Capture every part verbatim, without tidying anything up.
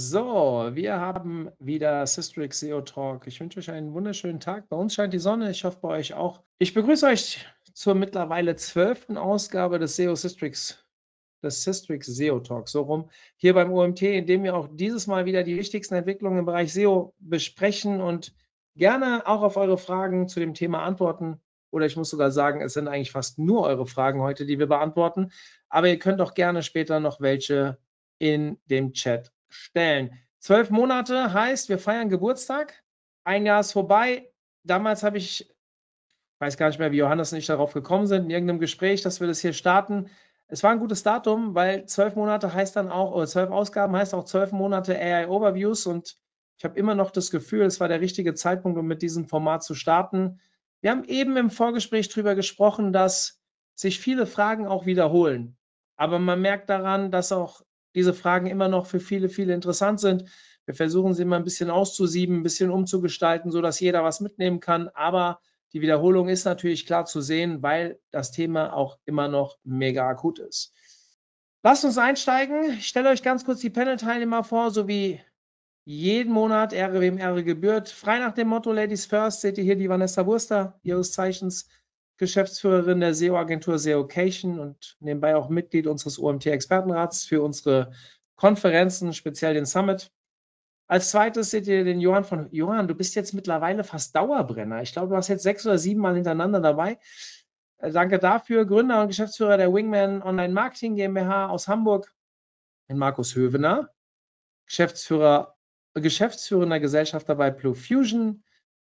So, wir haben wieder Systrix S E O Talk. Ich wünsche euch einen wunderschönen Tag. Bei uns scheint die Sonne, ich hoffe bei euch auch. Ich begrüße euch zur mittlerweile zwölften Ausgabe des S E O Systrix, des Systrix S E O Talk, so rum, hier beim O M T, in dem wir auch dieses Mal wieder die wichtigsten Entwicklungen im Bereich S E O besprechen und gerne auch auf eure Fragen zu dem Thema antworten. Oder ich muss sogar sagen, es sind eigentlich fast nur eure Fragen heute, die wir beantworten. Aber ihr könnt auch gerne später noch welche in dem Chat stellen. Zwölf Monate heißt, wir feiern Geburtstag. Ein Jahr ist vorbei. Damals habe ich, ich weiß gar nicht mehr, wie Johannes und ich darauf gekommen sind, in irgendeinem Gespräch, dass wir das hier starten. Es war ein gutes Datum, weil zwölf Monate heißt dann auch, oder zwölf Ausgaben heißt auch zwölf Monate A I-Overviews und ich habe immer noch das Gefühl, es war der richtige Zeitpunkt, um mit diesem Format zu starten. Wir haben eben im Vorgespräch darüber gesprochen, dass sich viele Fragen auch wiederholen. Aber man merkt daran, dass auch diese Fragen immer noch für viele, viele interessant sind. Wir versuchen sie mal ein bisschen auszusieben, ein bisschen umzugestalten, sodass jeder was mitnehmen kann. Aber die Wiederholung ist natürlich klar zu sehen, weil das Thema auch immer noch mega akut ist. Lasst uns einsteigen. Ich stelle euch ganz kurz die Panel-Teilnehmer vor, sowie jeden Monat, Ehre wem Ehre gebührt. Frei nach dem Motto Ladies First seht ihr hier die Vanessa Wurster, ihres Zeichens Geschäftsführerin der S E O-Agentur SEOcation und nebenbei auch Mitglied unseres O M T-Expertenrats für unsere Konferenzen, speziell den Summit. Als zweites seht ihr den Johann von Johann, du bist jetzt mittlerweile fast Dauerbrenner. Ich glaube, du warst jetzt sechs oder sieben Mal hintereinander dabei. Äh, danke dafür. Gründer und Geschäftsführer der Wingman Online Marketing GmbH aus Hamburg. Den Markus Hövener, Geschäftsführer, geschäftsführender Gesellschafter bei Blue Fusion.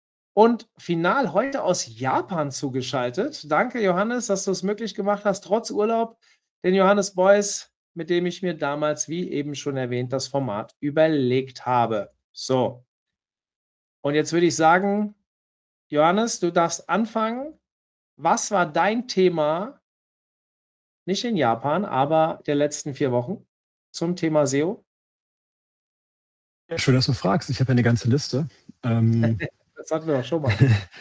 Und final heute aus Japan zugeschaltet. Danke, Johannes, dass du es möglich gemacht hast, trotz Urlaub. Den Johannes Beuys, mit dem ich mir damals, wie eben schon erwähnt, das Format überlegt habe. So. Und jetzt würde ich sagen, Johannes, du darfst anfangen. Was war dein Thema, nicht in Japan, aber der letzten vier Wochen zum Thema S E O? Ja, schön, dass du fragst. Ich habe ja eine ganze Liste. Ähm, Das hatten wir doch schon mal.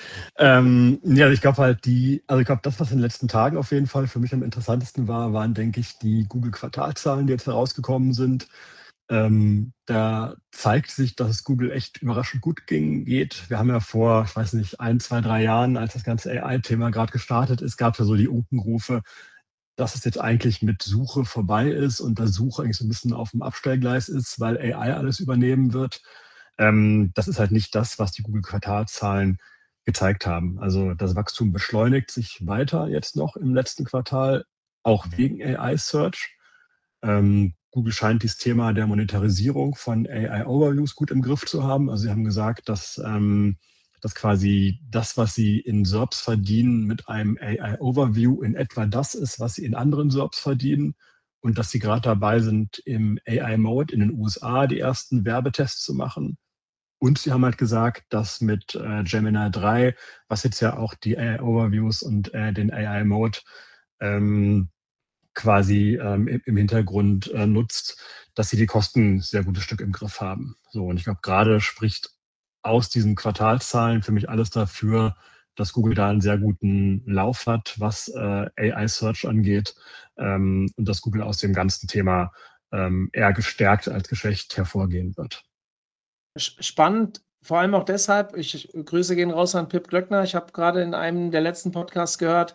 ähm, ja, ich glaube halt die, also ich glaube, das, was in den letzten Tagen auf jeden Fall für mich am interessantesten war, waren, denke ich, die Google-Quartalzahlen, die jetzt herausgekommen sind. Ähm, da zeigt sich, dass es Google echt überraschend gut ging, geht. Wir haben ja vor, ich weiß nicht, ein, zwei, drei Jahren, als das ganze A I-Thema gerade gestartet ist, gab es ja so die Unkenrufe, dass es jetzt eigentlich mit Suche vorbei ist und dass Suche eigentlich so ein bisschen auf dem Abstellgleis ist, weil A I alles übernehmen wird. Ähm, das ist halt nicht das, was die Google-Quartalzahlen gezeigt haben. Also das Wachstum beschleunigt sich weiter jetzt noch im letzten Quartal, auch wegen A I-Search. Ähm, Google scheint dieses Thema der Monetarisierung von A I-Overviews gut im Griff zu haben. Also sie haben gesagt, dass, ähm, dass quasi das, was sie in S E R Ps verdienen, mit einem A I-Overview in etwa das ist, was sie in anderen S E R Ps verdienen. Und dass sie gerade dabei sind, im A I-Mode in den U S A die ersten Werbetests zu machen. Und sie haben halt gesagt, dass mit äh, Gemini drei, was jetzt ja auch die A I-Overviews und äh, den A I-Mode ähm, quasi ähm, im Hintergrund äh, nutzt, dass sie die Kosten sehr gutes Stück im Griff haben. So, und ich glaube, gerade spricht aus diesen Quartalszahlen für mich alles dafür, dass Google da einen sehr guten Lauf hat, was äh, A I-Search angeht, ähm, und dass Google aus dem ganzen Thema ähm, eher gestärkt als geschwächt hervorgehen wird. Spannend, vor allem auch deshalb, ich Grüße gehen raus an Pip Glöckner. Ich habe gerade in einem der letzten Podcasts gehört,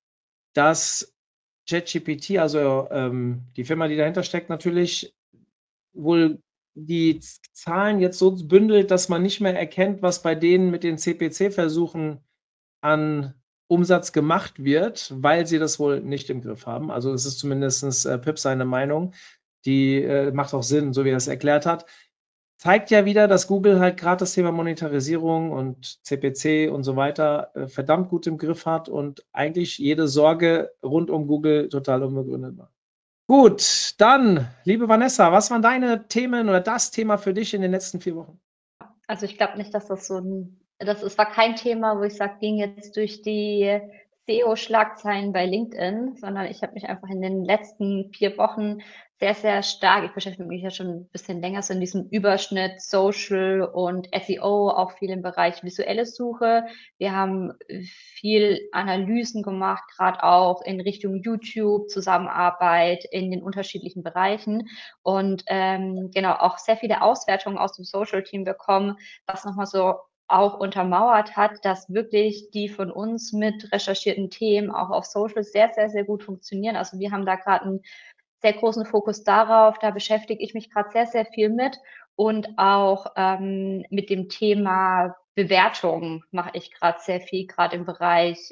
dass ChatGPT, also ähm, die Firma, die dahinter steckt, natürlich wohl die Zahlen jetzt so bündelt, dass man nicht mehr erkennt, was bei denen mit den C P C-Versuchen an Umsatz gemacht wird, weil sie das wohl nicht im Griff haben. Also es ist zumindest äh, Pip seine Meinung. Die äh, macht auch Sinn, so wie er es erklärt hat. Zeigt ja wieder, dass Google halt gerade das Thema Monetarisierung und C P C und so weiter äh, verdammt gut im Griff hat und eigentlich jede Sorge rund um Google total unbegründet war. Gut, dann, liebe Vanessa, was waren deine Themen oder das Thema für dich in den letzten vier Wochen? Also ich glaube nicht, dass das so ein, das ist, war kein Thema, wo ich sage, ging jetzt durch die S E O-Schlagzeilen bei LinkedIn, sondern ich habe mich einfach in den letzten vier Wochen sehr, sehr stark, ich beschäftige mich ja schon ein bisschen länger so in diesem Überschnitt Social und S E O, auch viel im Bereich visuelle Suche. Wir haben viel Analysen gemacht, gerade auch in Richtung YouTube, Zusammenarbeit in den unterschiedlichen Bereichen und ähm, genau auch sehr viele Auswertungen aus dem Social-Team bekommen, was nochmal so auch untermauert hat, dass wirklich die von uns mit recherchierten Themen auch auf Social sehr, sehr, sehr gut funktionieren. Also wir haben da gerade einen sehr großen Fokus darauf. Da beschäftige ich mich gerade sehr, sehr viel mit und auch ähm, mit dem Thema Bewertung mache ich gerade sehr viel, gerade im Bereich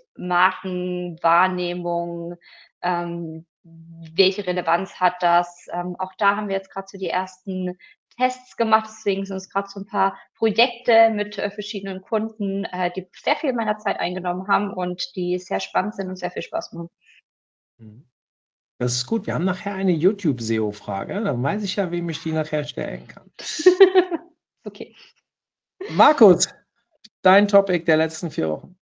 Markenwahrnehmung. Ähm, welche Relevanz hat das? Ähm, auch da haben wir jetzt gerade so die ersten Tests gemacht, deswegen sind es gerade so ein paar Projekte mit äh, verschiedenen Kunden, äh, die sehr viel meiner Zeit eingenommen haben und die sehr spannend sind und sehr viel Spaß machen. Mhm. Das ist gut. Wir haben nachher eine YouTube-S E O-Frage. Dann weiß ich ja, wem ich die nachher stellen kann. Okay. Markus, dein Topic der letzten vier Wochen.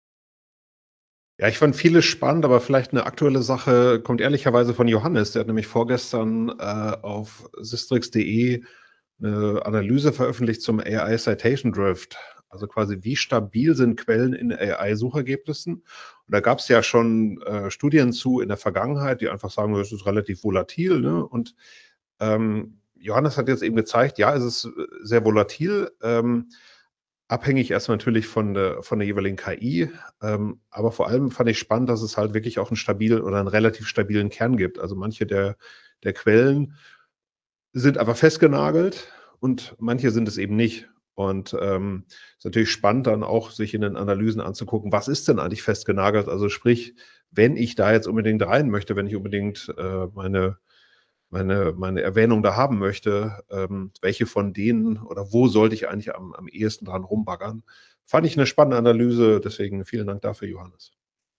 Ja, ich fand vieles spannend, aber vielleicht eine aktuelle Sache kommt ehrlicherweise von Johannes. Der hat nämlich vorgestern äh, auf Sistrix punkt de eine Analyse veröffentlicht zum A I Citation Drift. Also quasi, wie stabil sind Quellen in A I-Suchergebnissen? Und da gab es ja schon äh, Studien zu in der Vergangenheit, die einfach sagen, es ist relativ volatil. Ne? Und ähm, Johannes hat jetzt eben gezeigt, ja, es ist sehr volatil. Ähm, Abhängig erstmal natürlich von der, von der jeweiligen K I, ähm, aber vor allem fand ich spannend, dass es halt wirklich auch einen stabilen oder einen relativ stabilen Kern gibt. Also manche der, der Quellen sind aber festgenagelt und manche sind es eben nicht. Und ähm, ist natürlich spannend, dann auch sich in den Analysen anzugucken, was ist denn eigentlich festgenagelt? Also sprich, wenn ich da jetzt unbedingt rein möchte, wenn ich unbedingt äh, meine meine, meine Erwähnung da haben möchte, ähm, welche von denen oder wo sollte ich eigentlich am, am ehesten dran rumbaggern. Fand ich eine spannende Analyse, deswegen vielen Dank dafür, Johannes.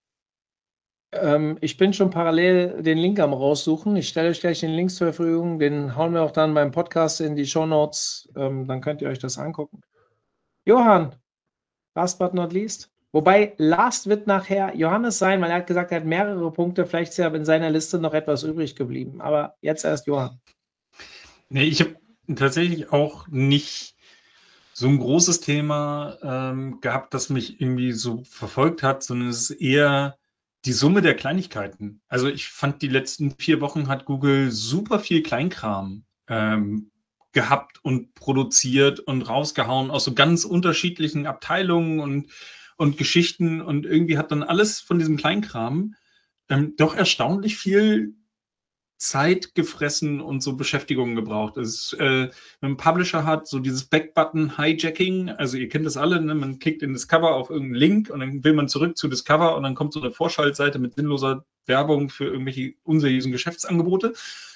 Ähm, ich bin schon parallel den Link am raussuchen. Ich stelle euch gleich den Link zur Verfügung. Den hauen wir auch dann beim Podcast in die Shownotes. Ähm, dann könnt ihr euch das angucken. Johann, last but not least. Wobei, last wird nachher Johannes sein, weil er hat gesagt, er hat mehrere Punkte. Vielleicht ist ja in seiner Liste noch etwas übrig geblieben. Aber jetzt erst Johann. Nee, ich habe tatsächlich auch nicht so ein großes Thema ähm, gehabt, das mich irgendwie so verfolgt hat, sondern es ist eher die Summe der Kleinigkeiten. Also ich fand, die letzten vier Wochen hat Google super viel Kleinkram ähm, gehabt und produziert und rausgehauen aus so ganz unterschiedlichen Abteilungen und, und Geschichten, und irgendwie hat dann alles von diesem Kleinkram ähm, doch erstaunlich viel Zeit gefressen und so Beschäftigungen gebraucht. Es ist, äh, wenn ein Publisher hat, so dieses Backbutton-Hijacking, also ihr kennt das alle, ne? Man klickt in Discover auf irgendeinen Link und dann will man zurück zu Discover und dann kommt so eine Vorschaltseite mit sinnloser Werbung für irgendwelche unseriösen Geschäftsangebote.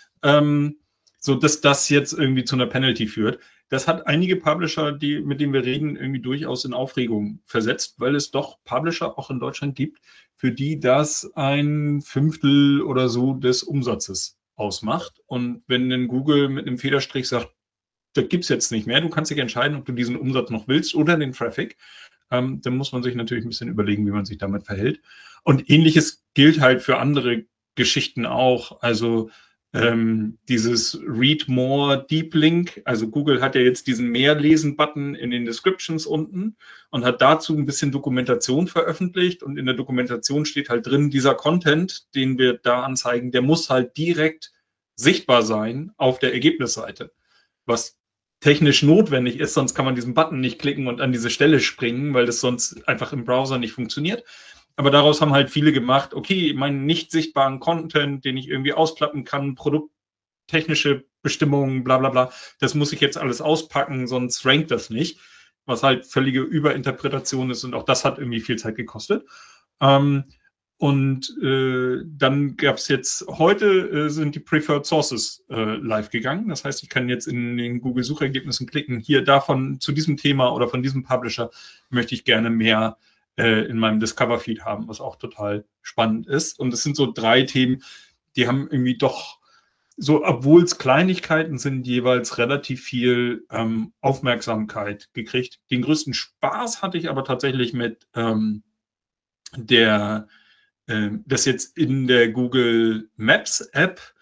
Ähm, so dass das jetzt irgendwie zu einer Penalty führt. Das hat einige Publisher, die, mit denen wir reden, irgendwie durchaus in Aufregung versetzt, weil es doch Publisher auch in Deutschland gibt, für die das ein Fünftel oder so des Umsatzes ausmacht. Und wenn dann Google mit einem Federstrich sagt, das gibt es jetzt nicht mehr, du kannst dich entscheiden, ob du diesen Umsatz noch willst oder den Traffic, ähm, dann muss man sich natürlich ein bisschen überlegen, wie man sich damit verhält. Und Ähnliches gilt halt für andere Geschichten auch. Also ähm, dieses Read More Deep Link, also Google hat ja jetzt diesen Mehr-Lesen-Button in den Descriptions unten und hat dazu ein bisschen Dokumentation veröffentlicht, und in der Dokumentation steht halt drin, dieser Content, den wir da anzeigen, der muss halt direkt sichtbar sein auf der Ergebnisseite, was technisch notwendig ist, sonst kann man diesen Button nicht klicken und an diese Stelle springen, weil das sonst einfach im Browser nicht funktioniert. Aber daraus haben halt viele gemacht, okay, meinen nicht sichtbaren Content, den ich irgendwie ausklappen kann, produkttechnische Bestimmungen, bla bla bla, das muss ich jetzt alles auspacken, sonst rankt das nicht, was halt völlige Überinterpretation ist, und auch das hat irgendwie viel Zeit gekostet. Ähm, und äh, dann gab es jetzt, heute äh, sind die Preferred Sources äh, live gegangen. Das heißt, ich kann jetzt in den Google-Suchergebnissen klicken, hier davon zu diesem Thema oder von diesem Publisher möchte ich gerne mehr in meinem Discover-Feed haben, was auch total spannend ist. Und es sind so drei Themen, die haben irgendwie doch so, obwohl es Kleinigkeiten sind, jeweils relativ viel ähm, Aufmerksamkeit gekriegt. Den größten Spaß hatte ich aber tatsächlich mit ähm, der, äh, das jetzt in der Google Maps App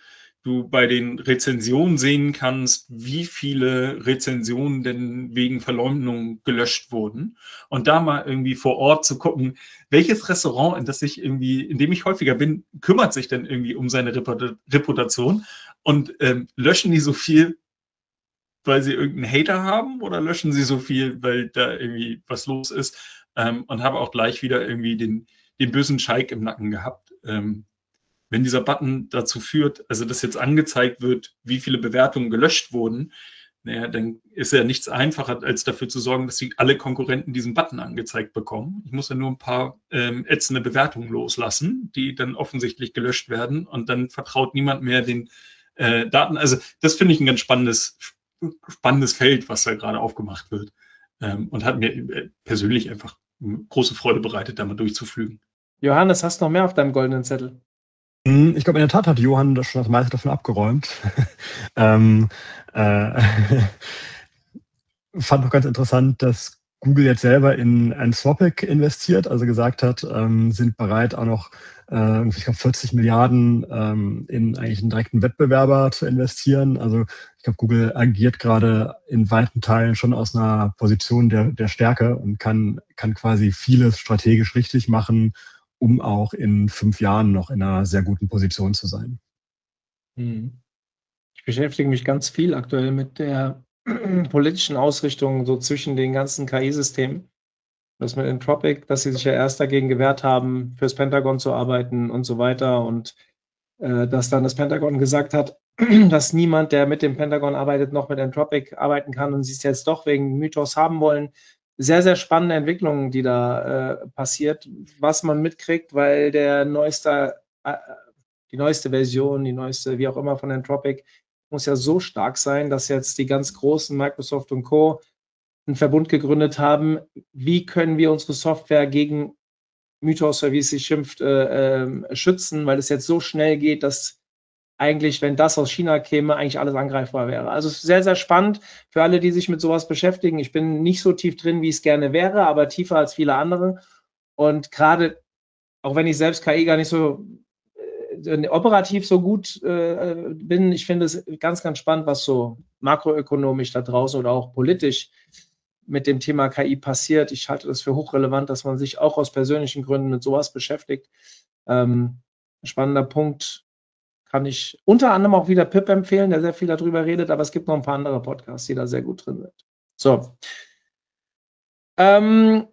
du bei den Rezensionen sehen kannst, wie viele Rezensionen denn wegen Verleumdung gelöscht wurden. Und da mal irgendwie vor Ort zu gucken, welches Restaurant, in das ich irgendwie, in dem ich häufiger bin, kümmert sich denn irgendwie um seine Reputation und ähm, löschen die so viel, weil sie irgendeinen Hater haben, oder löschen sie so viel, weil da irgendwie was los ist, ähm, und habe auch gleich wieder irgendwie den, den bösen Scheik im Nacken gehabt. Ähm, wenn dieser Button dazu führt, also dass jetzt angezeigt wird, wie viele Bewertungen gelöscht wurden, naja, dann ist ja nichts einfacher, als dafür zu sorgen, dass die, alle Konkurrenten diesen Button angezeigt bekommen. Ich muss ja nur ein paar ähm, ätzende Bewertungen loslassen, die dann offensichtlich gelöscht werden, und dann vertraut niemand mehr den äh, Daten. Also das finde ich ein ganz spannendes, spannendes Feld, was da gerade aufgemacht wird, ähm, und hat mir äh, persönlich einfach große Freude bereitet, da mal durchzuflügen. Johannes, hast du noch mehr auf deinem goldenen Zettel? Ich glaube, in der Tat hat Johann das schon das meiste davon abgeräumt. ähm, äh, fand noch ganz interessant, dass Google jetzt selber in Anthropic investiert, also gesagt hat, ähm, sind bereit auch noch, äh, ich glaube, vierzig Milliarden ähm, in eigentlich einen direkten Wettbewerber zu investieren. Also ich glaube, Google agiert gerade in weiten Teilen schon aus einer Position der, der Stärke und kann, kann quasi vieles strategisch richtig machen, um auch in fünf Jahren noch in einer sehr guten Position zu sein. Ich beschäftige mich ganz viel aktuell mit der politischen Ausrichtung so zwischen den ganzen K I-Systemen. Das mit Anthropic, dass sie sich ja erst dagegen gewehrt haben, fürs Pentagon zu arbeiten und so weiter, und äh, dass dann das Pentagon gesagt hat, dass niemand, der mit dem Pentagon arbeitet, noch mit Anthropic arbeiten kann, und sie es jetzt doch wegen Mythos haben wollen. Sehr, sehr spannende Entwicklungen, die da äh, passiert, was man mitkriegt, weil der neueste, äh, die neueste Version, die neueste, wie auch immer, von Anthropic muss ja so stark sein, dass jetzt die ganz großen Microsoft und Co. einen Verbund gegründet haben. Wie können wir unsere Software gegen Mythos, oder wie es sich schimpft, äh, äh, schützen, weil es jetzt so schnell geht, dass eigentlich, wenn das aus China käme, eigentlich alles angreifbar wäre. Also sehr, sehr spannend für alle, die sich mit sowas beschäftigen. Ich bin nicht so tief drin, wie es gerne wäre, aber tiefer als viele andere. Und gerade, auch wenn ich selbst K I gar nicht so äh, operativ so gut äh, bin, ich finde es ganz, ganz spannend, was so makroökonomisch da draußen oder auch politisch mit dem Thema K I passiert. Ich halte das für hochrelevant, dass man sich auch aus persönlichen Gründen mit sowas beschäftigt. Ähm, spannender Punkt. Kann ich unter anderem auch wieder Pip empfehlen, der sehr viel darüber redet, aber es gibt noch ein paar andere Podcasts, die da sehr gut drin sind. So. Ähm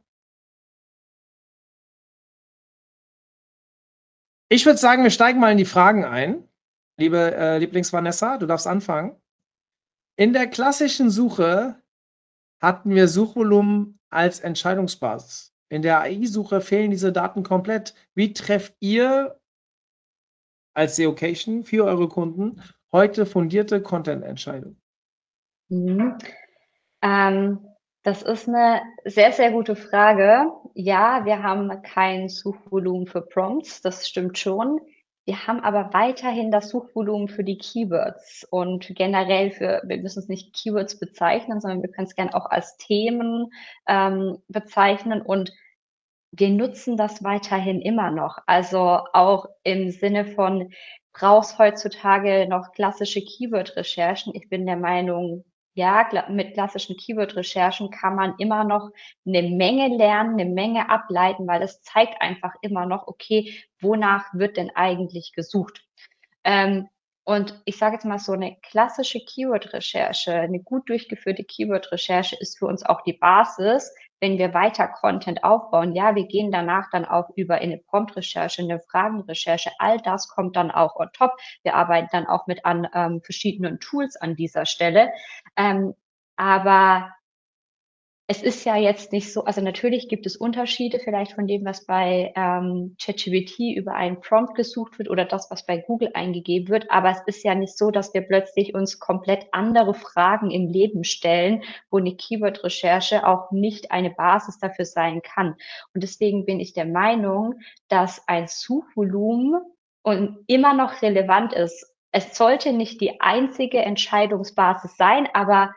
ich würde sagen, wir steigen mal in die Fragen ein. Liebe äh, Lieblings-Vanessa, du darfst anfangen. In der klassischen Suche hatten wir Suchvolumen als Entscheidungsbasis. In der A I-Suche fehlen diese Daten komplett. Wie trefft ihr als Seocation für eure Kunden heute fundierte Content-Entscheidungen? Mhm. Ähm, das ist eine sehr, sehr gute Frage. Ja, wir haben kein Suchvolumen für Prompts, das stimmt schon. Wir haben aber weiterhin das Suchvolumen für die Keywords und generell für, wir müssen es nicht Keywords bezeichnen, sondern wir können es gerne auch als Themen ähm, bezeichnen, und wir nutzen das weiterhin immer noch. Also auch im Sinne von, brauchst heutzutage noch klassische Keyword-Recherchen? Ich bin der Meinung, ja, mit klassischen Keyword-Recherchen kann man immer noch eine Menge lernen, eine Menge ableiten, weil es zeigt einfach immer noch, okay, wonach wird denn eigentlich gesucht? Ähm, und ich sage jetzt mal, so eine klassische Keyword-Recherche, eine gut durchgeführte Keyword-Recherche ist für uns auch die Basis, wenn wir weiter Content aufbauen. Ja, wir gehen danach dann auch über eine Prompt-Recherche, eine Fragenrecherche. All das kommt dann auch on top. Wir arbeiten dann auch mit an ähm, verschiedenen Tools an dieser Stelle. Ähm, aber es ist ja jetzt nicht so, also natürlich gibt es Unterschiede vielleicht von dem, was bei ähm, ChatGPT über einen Prompt gesucht wird oder das, was bei Google eingegeben wird. Aber es ist ja nicht so, dass wir plötzlich uns komplett andere Fragen im Leben stellen, wo eine Keyword-Recherche auch nicht eine Basis dafür sein kann. Und deswegen bin ich der Meinung, dass ein Suchvolumen und immer noch relevant ist. Es sollte nicht die einzige Entscheidungsbasis sein, aber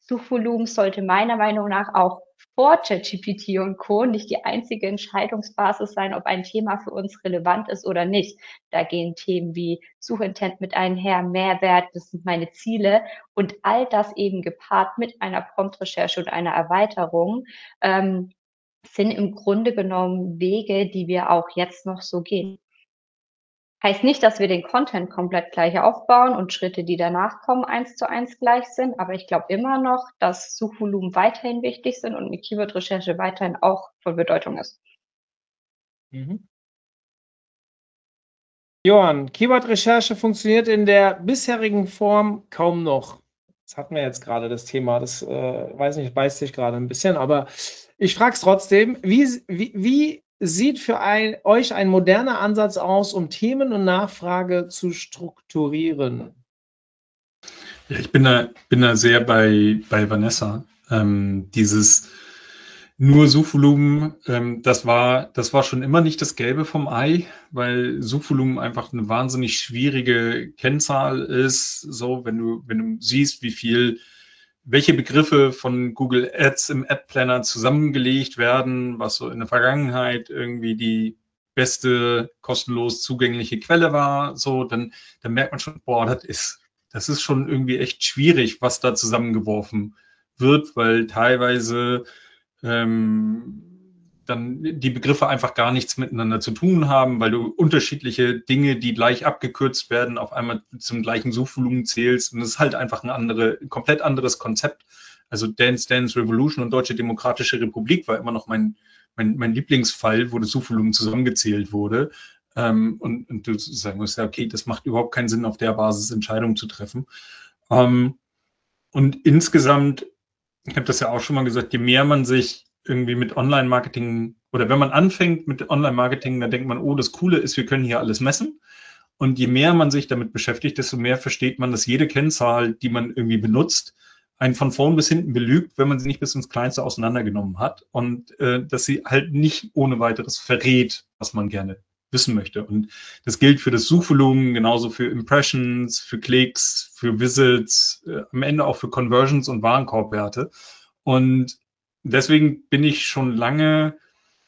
Suchvolumen sollte meiner Meinung nach auch vor ChatGPT und Co. nicht die einzige Entscheidungsbasis sein, ob ein Thema für uns relevant ist oder nicht. Da gehen Themen wie Suchintent mit einher, Mehrwert, das sind meine Ziele und all das eben gepaart mit einer Promptrecherche und einer Erweiterung ähm, sind im Grunde genommen Wege, die wir auch jetzt noch so gehen. Heißt nicht, dass wir den Content komplett gleich aufbauen und Schritte, die danach kommen, eins zu eins gleich sind. Aber ich glaube immer noch, dass Suchvolumen weiterhin wichtig sind und eine Keyword-Recherche weiterhin auch von Bedeutung ist. Mhm. Johann, Keyword-Recherche funktioniert in der bisherigen Form kaum noch. Das hatten wir jetzt gerade, das Thema. Das, äh, weiß nicht, beißt sich gerade ein bisschen. Aber ich frage es trotzdem, wie, wie, wie sieht für ein, euch ein moderner Ansatz aus, um Themen und Nachfrage zu strukturieren? Ja, ich bin da, bin da sehr bei, bei Vanessa. Ähm, dieses nur Suchvolumen, ähm, das war, das war schon immer nicht das Gelbe vom Ei, weil Suchvolumen einfach eine wahnsinnig schwierige Kennzahl ist. So, wenn du, wenn du siehst, wie viel, welche Begriffe von Google Ads im Ad Planner zusammengelegt werden, was so in der Vergangenheit irgendwie die beste kostenlos zugängliche Quelle war, so, dann, dann merkt man schon, boah, das ist, das ist schon irgendwie echt schwierig, was da zusammengeworfen wird, weil teilweise ähm, dann die Begriffe einfach gar nichts miteinander zu tun haben, weil du unterschiedliche Dinge, die gleich abgekürzt werden, auf einmal zum gleichen Suchvolumen zählst. Und es ist halt einfach ein andere, komplett anderes Konzept. Also Dance Dance Revolution und Deutsche Demokratische Republik war immer noch mein, mein, mein Lieblingsfall, wo das Suchvolumen zusammengezählt wurde. Ähm, und, und du sagen musst, ja, okay, das macht überhaupt keinen Sinn, auf der Basis Entscheidungen zu treffen. Ähm, und insgesamt, ich habe das ja auch schon mal gesagt, je mehr man sich irgendwie mit Online-Marketing oder wenn man anfängt mit Online-Marketing, dann denkt man, oh, das Coole ist, wir können hier alles messen. Und je mehr man sich damit beschäftigt, desto mehr versteht man, dass jede Kennzahl, die man irgendwie benutzt, einen von vorn bis hinten belügt, wenn man sie nicht bis ins Kleinste auseinandergenommen hat und äh, dass sie halt nicht ohne weiteres verrät, was man gerne wissen möchte. Und das gilt für das Suchvolumen, genauso für Impressions, für Klicks, für Visits, äh, am Ende auch für Conversions und Warenkorbwerte. Und deswegen bin ich schon lange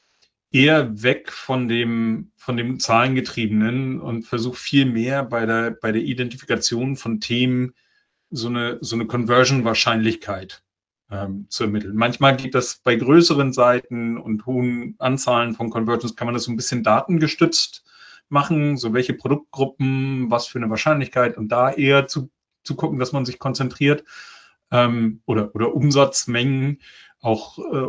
eher weg von dem, von dem Zahlengetriebenen und versuche viel mehr bei der, bei der Identifikation von Themen so eine, so eine Conversion-Wahrscheinlichkeit ähm, zu ermitteln. Manchmal geht das bei größeren Seiten und hohen Anzahlen von Conversions, kann man das so ein bisschen datengestützt machen, so welche Produktgruppen, was für eine Wahrscheinlichkeit und da eher zu, zu gucken, dass man sich konzentriert ähm, oder, oder Umsatzmengen, auch äh,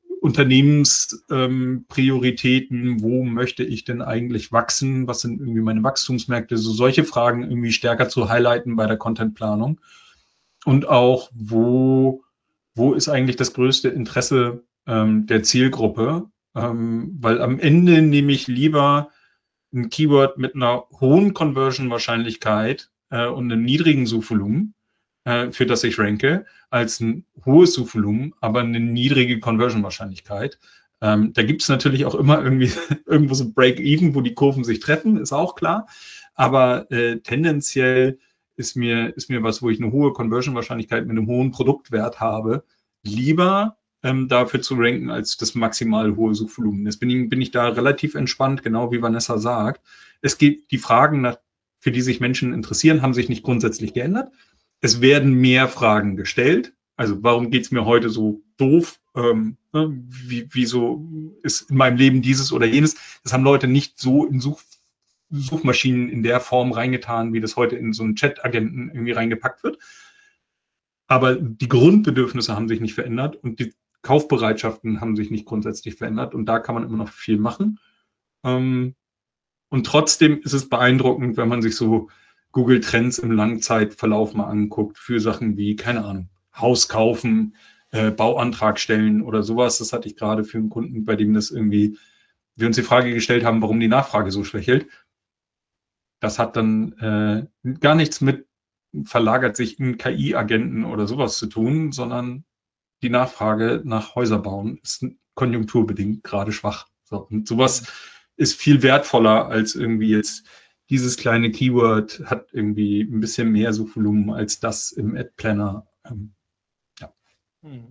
Unternehmensprioritäten, ähm, wo möchte ich denn eigentlich wachsen, was sind irgendwie meine Wachstumsmärkte, so solche Fragen irgendwie stärker zu highlighten bei der Contentplanung und auch, wo, wo ist eigentlich das größte Interesse ähm, der Zielgruppe, ähm, weil am Ende nehme ich lieber ein Keyword mit einer hohen Conversion-Wahrscheinlichkeit äh, und einem niedrigen Suchvolumen, äh, für das ich ranke, als ein hohes Suchvolumen, aber eine niedrige Conversion-Wahrscheinlichkeit. Ähm, da gibt es natürlich auch immer irgendwie irgendwo so Break-Even, wo die Kurven sich treffen, ist auch klar. Aber äh, tendenziell ist mir, ist mir was, wo ich eine hohe Conversion-Wahrscheinlichkeit mit einem hohen Produktwert habe, lieber ähm, dafür zu ranken als das maximal hohe Suchvolumen. Jetzt bin ich, bin ich da relativ entspannt, genau wie Vanessa sagt. Es geht, die Fragen, nach, für die sich Menschen interessieren, haben sich nicht grundsätzlich geändert. Es werden mehr Fragen gestellt. Also warum geht es mir heute so doof? Ähm, ne? Wie, wieso ist in meinem Leben dieses oder jenes? Das haben Leute nicht so in Such, Suchmaschinen in der Form reingetan, wie das heute in so einen Chat-Agenten irgendwie reingepackt wird. Aber die Grundbedürfnisse haben sich nicht verändert und die Kaufbereitschaften haben sich nicht grundsätzlich verändert. Und da kann man immer noch viel machen. Ähm, und trotzdem ist es beeindruckend, wenn man sich so Google Trends im Langzeitverlauf mal anguckt für Sachen wie, keine Ahnung, Haus kaufen, äh, Bauantrag stellen oder sowas. Das hatte ich gerade für einen Kunden, bei dem das irgendwie, wir uns die Frage gestellt haben, warum die Nachfrage so schwächelt. Das hat dann äh, gar nichts mit verlagert sich in K I-Agenten oder sowas zu tun, sondern die Nachfrage nach Häuser bauen ist konjunkturbedingt gerade schwach. So, und sowas ist viel wertvoller als irgendwie jetzt dieses kleine Keyword hat irgendwie ein bisschen mehr Suchvolumen als das im Ad Planner. Ähm, ja. Mhm.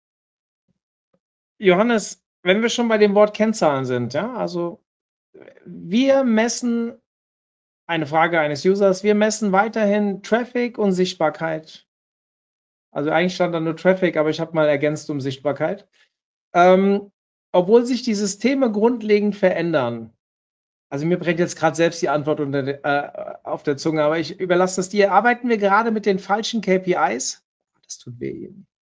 Johannes, wenn wir schon bei dem Wort Kennzahlen sind, ja, also wir messen, eine Frage eines Users, wir messen weiterhin Traffic und Sichtbarkeit. Also eigentlich stand da nur Traffic, aber ich habe mal ergänzt um Sichtbarkeit. Ähm, obwohl sich die Systeme grundlegend verändern. Also mir brennt jetzt gerade selbst die Antwort unter de, äh, auf der Zunge, aber ich überlasse das dir. Arbeiten wir gerade mit den falschen K P Is? Das tut weh.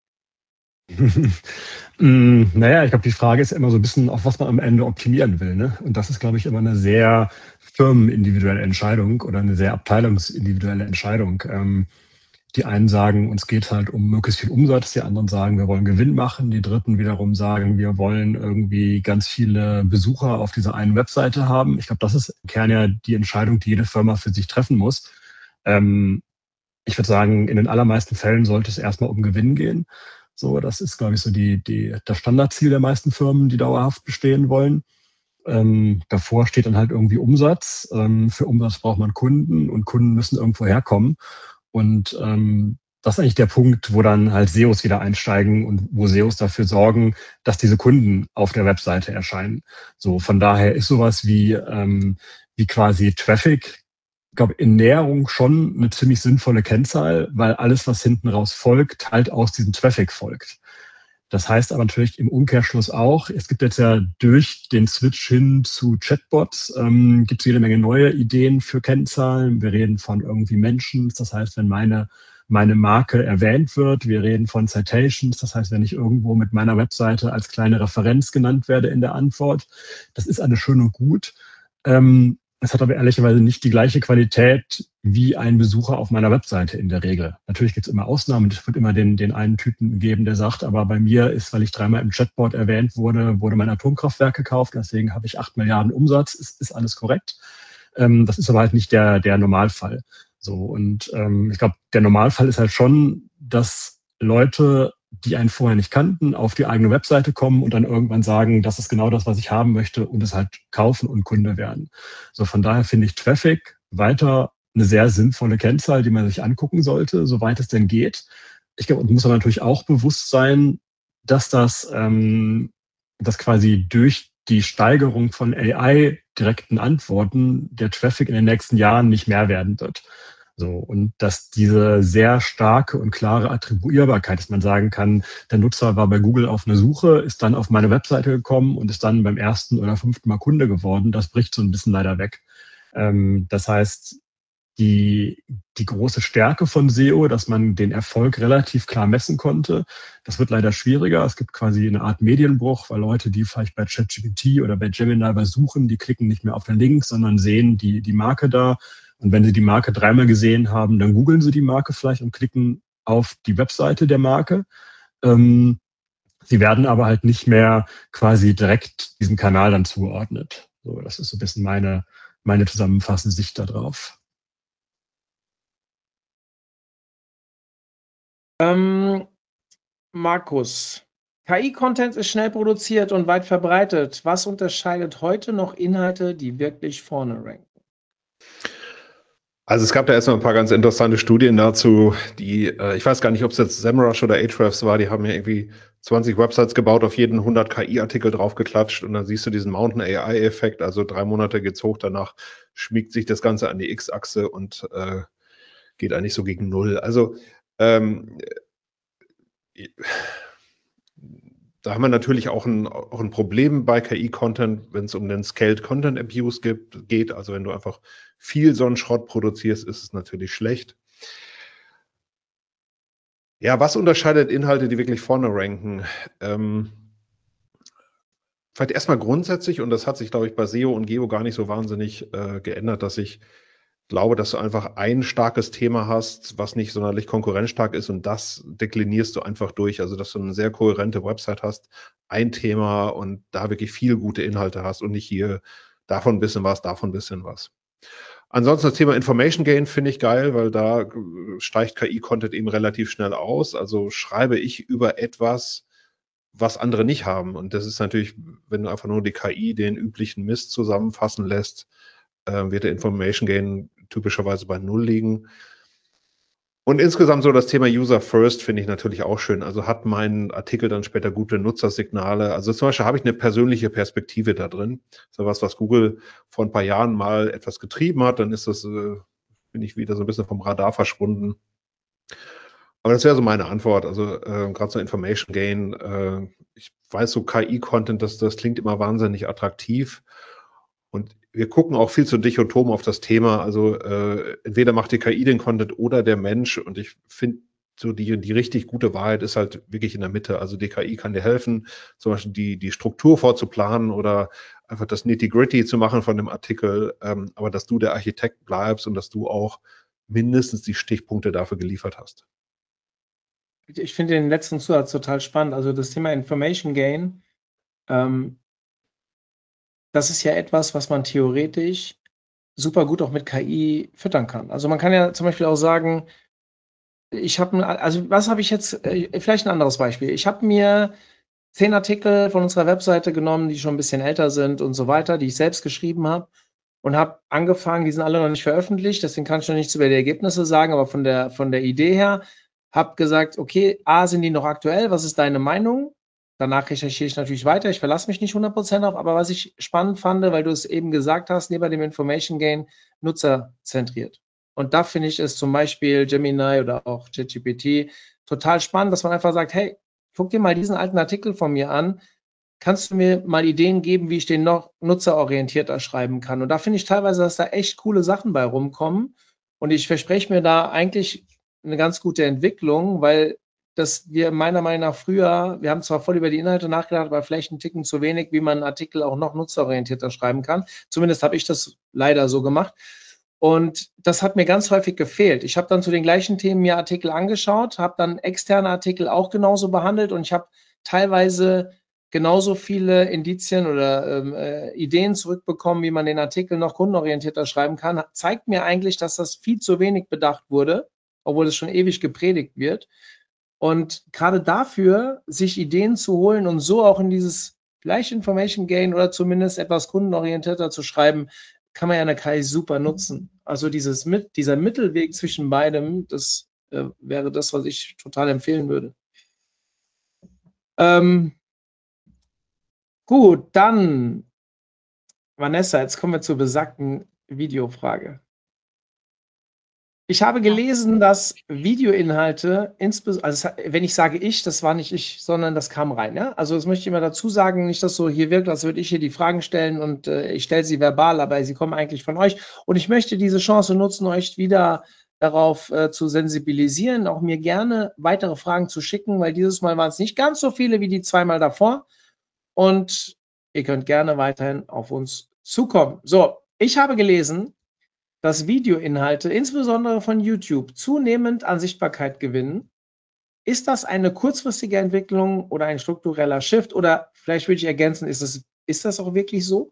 Mm, naja, ich glaube, die Frage ist immer so ein bisschen, auf was man am Ende optimieren will. Ne? Und das ist, glaube ich, immer eine sehr firmenindividuelle Entscheidung oder eine sehr abteilungsindividuelle Entscheidung. Ähm, die einen sagen, uns geht halt um möglichst viel Umsatz, die anderen sagen, wir wollen Gewinn machen, die dritten wiederum sagen, wir wollen irgendwie ganz viele Besucher auf dieser einen Webseite haben. Ich glaube, das ist im Kern ja die Entscheidung, die jede Firma für sich treffen muss. Ähm, ich würde sagen, in den allermeisten Fällen sollte es erstmal um Gewinn gehen. So, das ist, glaube ich, so die, die, das Standardziel der meisten Firmen, die dauerhaft bestehen wollen. Ähm, davor steht dann halt irgendwie Umsatz. Ähm, für Umsatz braucht man Kunden und Kunden müssen irgendwo herkommen. Und ähm, das ist eigentlich der Punkt, wo dann halt S E Os wieder einsteigen und wo S E Os dafür sorgen, dass diese Kunden auf der Webseite erscheinen. So, von daher ist sowas wie, ähm, wie quasi Traffic, ich glaube, in Näherung schon eine ziemlich sinnvolle Kennzahl, weil alles, was hinten raus folgt, halt aus diesem Traffic folgt. Das heißt aber natürlich im Umkehrschluss auch, es gibt jetzt ja durch den Switch hin zu Chatbots, ähm, gibt es jede Menge neue Ideen für Kennzahlen. Wir reden von irgendwie Mentions, das heißt, wenn meine, meine Marke erwähnt wird, wir reden von Citations, das heißt, wenn ich irgendwo mit meiner Webseite als kleine Referenz genannt werde in der Antwort. Das ist alles schön und gut. Ähm, Es hat aber ehrlicherweise nicht die gleiche Qualität wie ein Besucher auf meiner Webseite in der Regel. Natürlich gibt es immer Ausnahmen. Es wird immer den, den einen Typen geben, der sagt, aber bei mir ist, weil ich dreimal im Chatbot erwähnt wurde, wurde mein Atomkraftwerk gekauft. Deswegen habe ich acht Milliarden Umsatz. Ist, ist alles korrekt. Ähm, das ist aber halt nicht der, der Normalfall. So, und ähm, ich glaube, der Normalfall ist halt schon, dass Leute, die einen vorher nicht kannten, auf die eigene Webseite kommen und dann irgendwann sagen, das ist genau das, was ich haben möchte und es halt kaufen und Kunde werden. So, von daher finde ich Traffic weiter eine sehr sinnvolle Kennzahl, die man sich angucken sollte, soweit es denn geht. Ich glaube, und muss aber natürlich auch bewusst sein, dass das, ähm, dass quasi durch die Steigerung von A I-direkten Antworten der Traffic in den nächsten Jahren nicht mehr werden wird. So, und dass diese sehr starke und klare Attribuierbarkeit, dass man sagen kann, der Nutzer war bei Google auf einer Suche, ist dann auf meine Webseite gekommen und ist dann beim ersten oder fünften Mal Kunde geworden, das bricht so ein bisschen leider weg. Ähm, das heißt, die, die große Stärke von S E O, dass man den Erfolg relativ klar messen konnte, das wird leider schwieriger. Es gibt quasi eine Art Medienbruch, weil Leute, die vielleicht bei ChatGPT oder bei Gemini bei suchen, die klicken nicht mehr auf den Link, sondern sehen die, die Marke da. Und wenn sie die Marke dreimal gesehen haben, dann googeln sie die Marke vielleicht und klicken auf die Webseite der Marke. Ähm, sie werden aber halt nicht mehr quasi direkt diesem Kanal dann zugeordnet. So, das ist so ein bisschen meine, meine zusammenfassende Sicht darauf. Ähm, Markus, K I-Content ist schnell produziert und weit verbreitet. Was unterscheidet heute noch Inhalte, die wirklich vorne ranken? Also es gab da erstmal ein paar ganz interessante Studien dazu, die, äh, ich weiß gar nicht, ob es jetzt SEMrush oder Ahrefs war, die haben ja irgendwie zwanzig Websites gebaut, auf jeden hundert K I-Artikel draufgeklatscht und dann siehst du diesen Mountain A I-Effekt, also drei Monate geht's hoch, danach schmiegt sich das Ganze an die X-Achse und äh, geht eigentlich so gegen Null. Also ähm, da haben wir natürlich auch ein, auch ein Problem bei K I-Content, wenn es um den Scaled Content Abuse gibt, geht. Also wenn du einfach viel so einen Schrott produzierst, ist es natürlich schlecht. Ja, was unterscheidet Inhalte, die wirklich vorne ranken? Ähm, vielleicht erstmal grundsätzlich, und das hat sich, glaube ich, bei S E O und Geo gar nicht so wahnsinnig äh, geändert, dass ich glaube, dass du einfach ein starkes Thema hast, was nicht sonderlich konkurrenzstark ist und das deklinierst du einfach durch. Also, dass du eine sehr kohärente Website hast, ein Thema und da wirklich viel gute Inhalte hast und nicht hier davon ein bisschen was, davon ein bisschen was. Ansonsten das Thema Information Gain finde ich geil, weil da steigt K I-Content eben relativ schnell aus. Also schreibe ich über etwas, was andere nicht haben. Und das ist natürlich, wenn du einfach nur die K I den üblichen Mist zusammenfassen lässt, äh, wird der Information Gain typischerweise bei Null liegen. Und insgesamt so das Thema User First finde ich natürlich auch schön. Also hat mein Artikel dann später gute Nutzersignale. Also zum Beispiel habe ich eine persönliche Perspektive da drin. So was, was Google vor ein paar Jahren mal etwas getrieben hat, dann ist das, äh, bin ich wieder so ein bisschen vom Radar verschwunden. Aber das wäre so meine Antwort. Also äh, gerade so Information Gain. Äh, ich weiß, so K I-Content, das, das klingt immer wahnsinnig attraktiv. Und wir gucken auch viel zu dichotom auf das Thema. Also äh, entweder macht die K I den Content oder der Mensch. Und ich finde, so die, die richtig gute Wahrheit ist halt wirklich in der Mitte. Also die K I kann dir helfen, zum Beispiel die, die Struktur vorzuplanen oder einfach das Nitty-Gritty zu machen von dem Artikel. Ähm, aber dass du der Architekt bleibst und dass du auch mindestens die Stichpunkte dafür geliefert hast. Ich finde den letzten Zusatz total spannend. Also das Thema Information Gain, ähm, das ist ja etwas, was man theoretisch super gut auch mit K I füttern kann. Also man kann ja zum Beispiel auch sagen, ich habe, also was habe ich jetzt, äh, vielleicht ein anderes Beispiel. Ich habe mir zehn Artikel von unserer Webseite genommen, die schon ein bisschen älter sind und so weiter, die ich selbst geschrieben habe und habe angefangen, die sind alle noch nicht veröffentlicht, deswegen kann ich noch nichts über die Ergebnisse sagen, aber von der, von der Idee her, habe gesagt, okay, A, sind die noch aktuell, was ist deine Meinung? Danach recherchiere ich natürlich weiter, ich verlasse mich nicht hundert Prozent auf, aber was ich spannend fand, weil du es eben gesagt hast, neben dem Information Gain, nutzerzentriert. Und da finde ich es zum Beispiel Gemini oder auch ChatGPT total spannend, dass man einfach sagt, hey, guck dir mal diesen alten Artikel von mir an, kannst du mir mal Ideen geben, wie ich den noch nutzerorientierter schreiben kann? Und da finde ich teilweise, dass da echt coole Sachen bei rumkommen. Und ich verspreche mir da eigentlich eine ganz gute Entwicklung, weil das wir meiner Meinung nach früher, wir haben zwar voll über die Inhalte nachgedacht, aber vielleicht einen Ticken zu wenig, wie man einen Artikel auch noch nutzerorientierter schreiben kann. Zumindest habe ich das leider so gemacht. Und das hat mir ganz häufig gefehlt. Ich habe dann zu den gleichen Themen mir Artikel angeschaut, habe dann externe Artikel auch genauso behandelt und ich habe teilweise genauso viele Indizien oder ähm, äh, Ideen zurückbekommen, wie man den Artikel noch kundenorientierter schreiben kann. Zeigt mir eigentlich, dass das viel zu wenig bedacht wurde, obwohl es schon ewig gepredigt wird. Und gerade dafür, sich Ideen zu holen und so auch in dieses vielleicht Information Gain oder zumindest etwas kundenorientierter zu schreiben, kann man ja eine K I super nutzen. Also dieses mit, dieser Mittelweg zwischen beidem, das äh, wäre das, was ich total empfehlen würde. Ähm, gut, dann, Vanessa, jetzt kommen wir zur besagten Videofrage. Ich habe gelesen, dass Videoinhalte, insbesondere, also wenn ich sage ich, das war nicht ich, sondern das kam rein. Ja? Also das möchte ich immer dazu sagen, nicht, dass so hier wirkt, als würde ich hier die Fragen stellen und äh, ich stelle sie verbal, aber sie kommen eigentlich von euch. Und ich möchte diese Chance nutzen, euch wieder darauf äh, zu sensibilisieren, auch mir gerne weitere Fragen zu schicken, weil dieses Mal waren es nicht ganz so viele wie die zweimal davor. Und ihr könnt gerne weiterhin auf uns zukommen. So, ich habe gelesen, dass Videoinhalte, insbesondere von YouTube, zunehmend an Sichtbarkeit gewinnen. Ist das eine kurzfristige Entwicklung oder ein struktureller Shift? Oder vielleicht würde ich ergänzen, ist das, ist das auch wirklich so?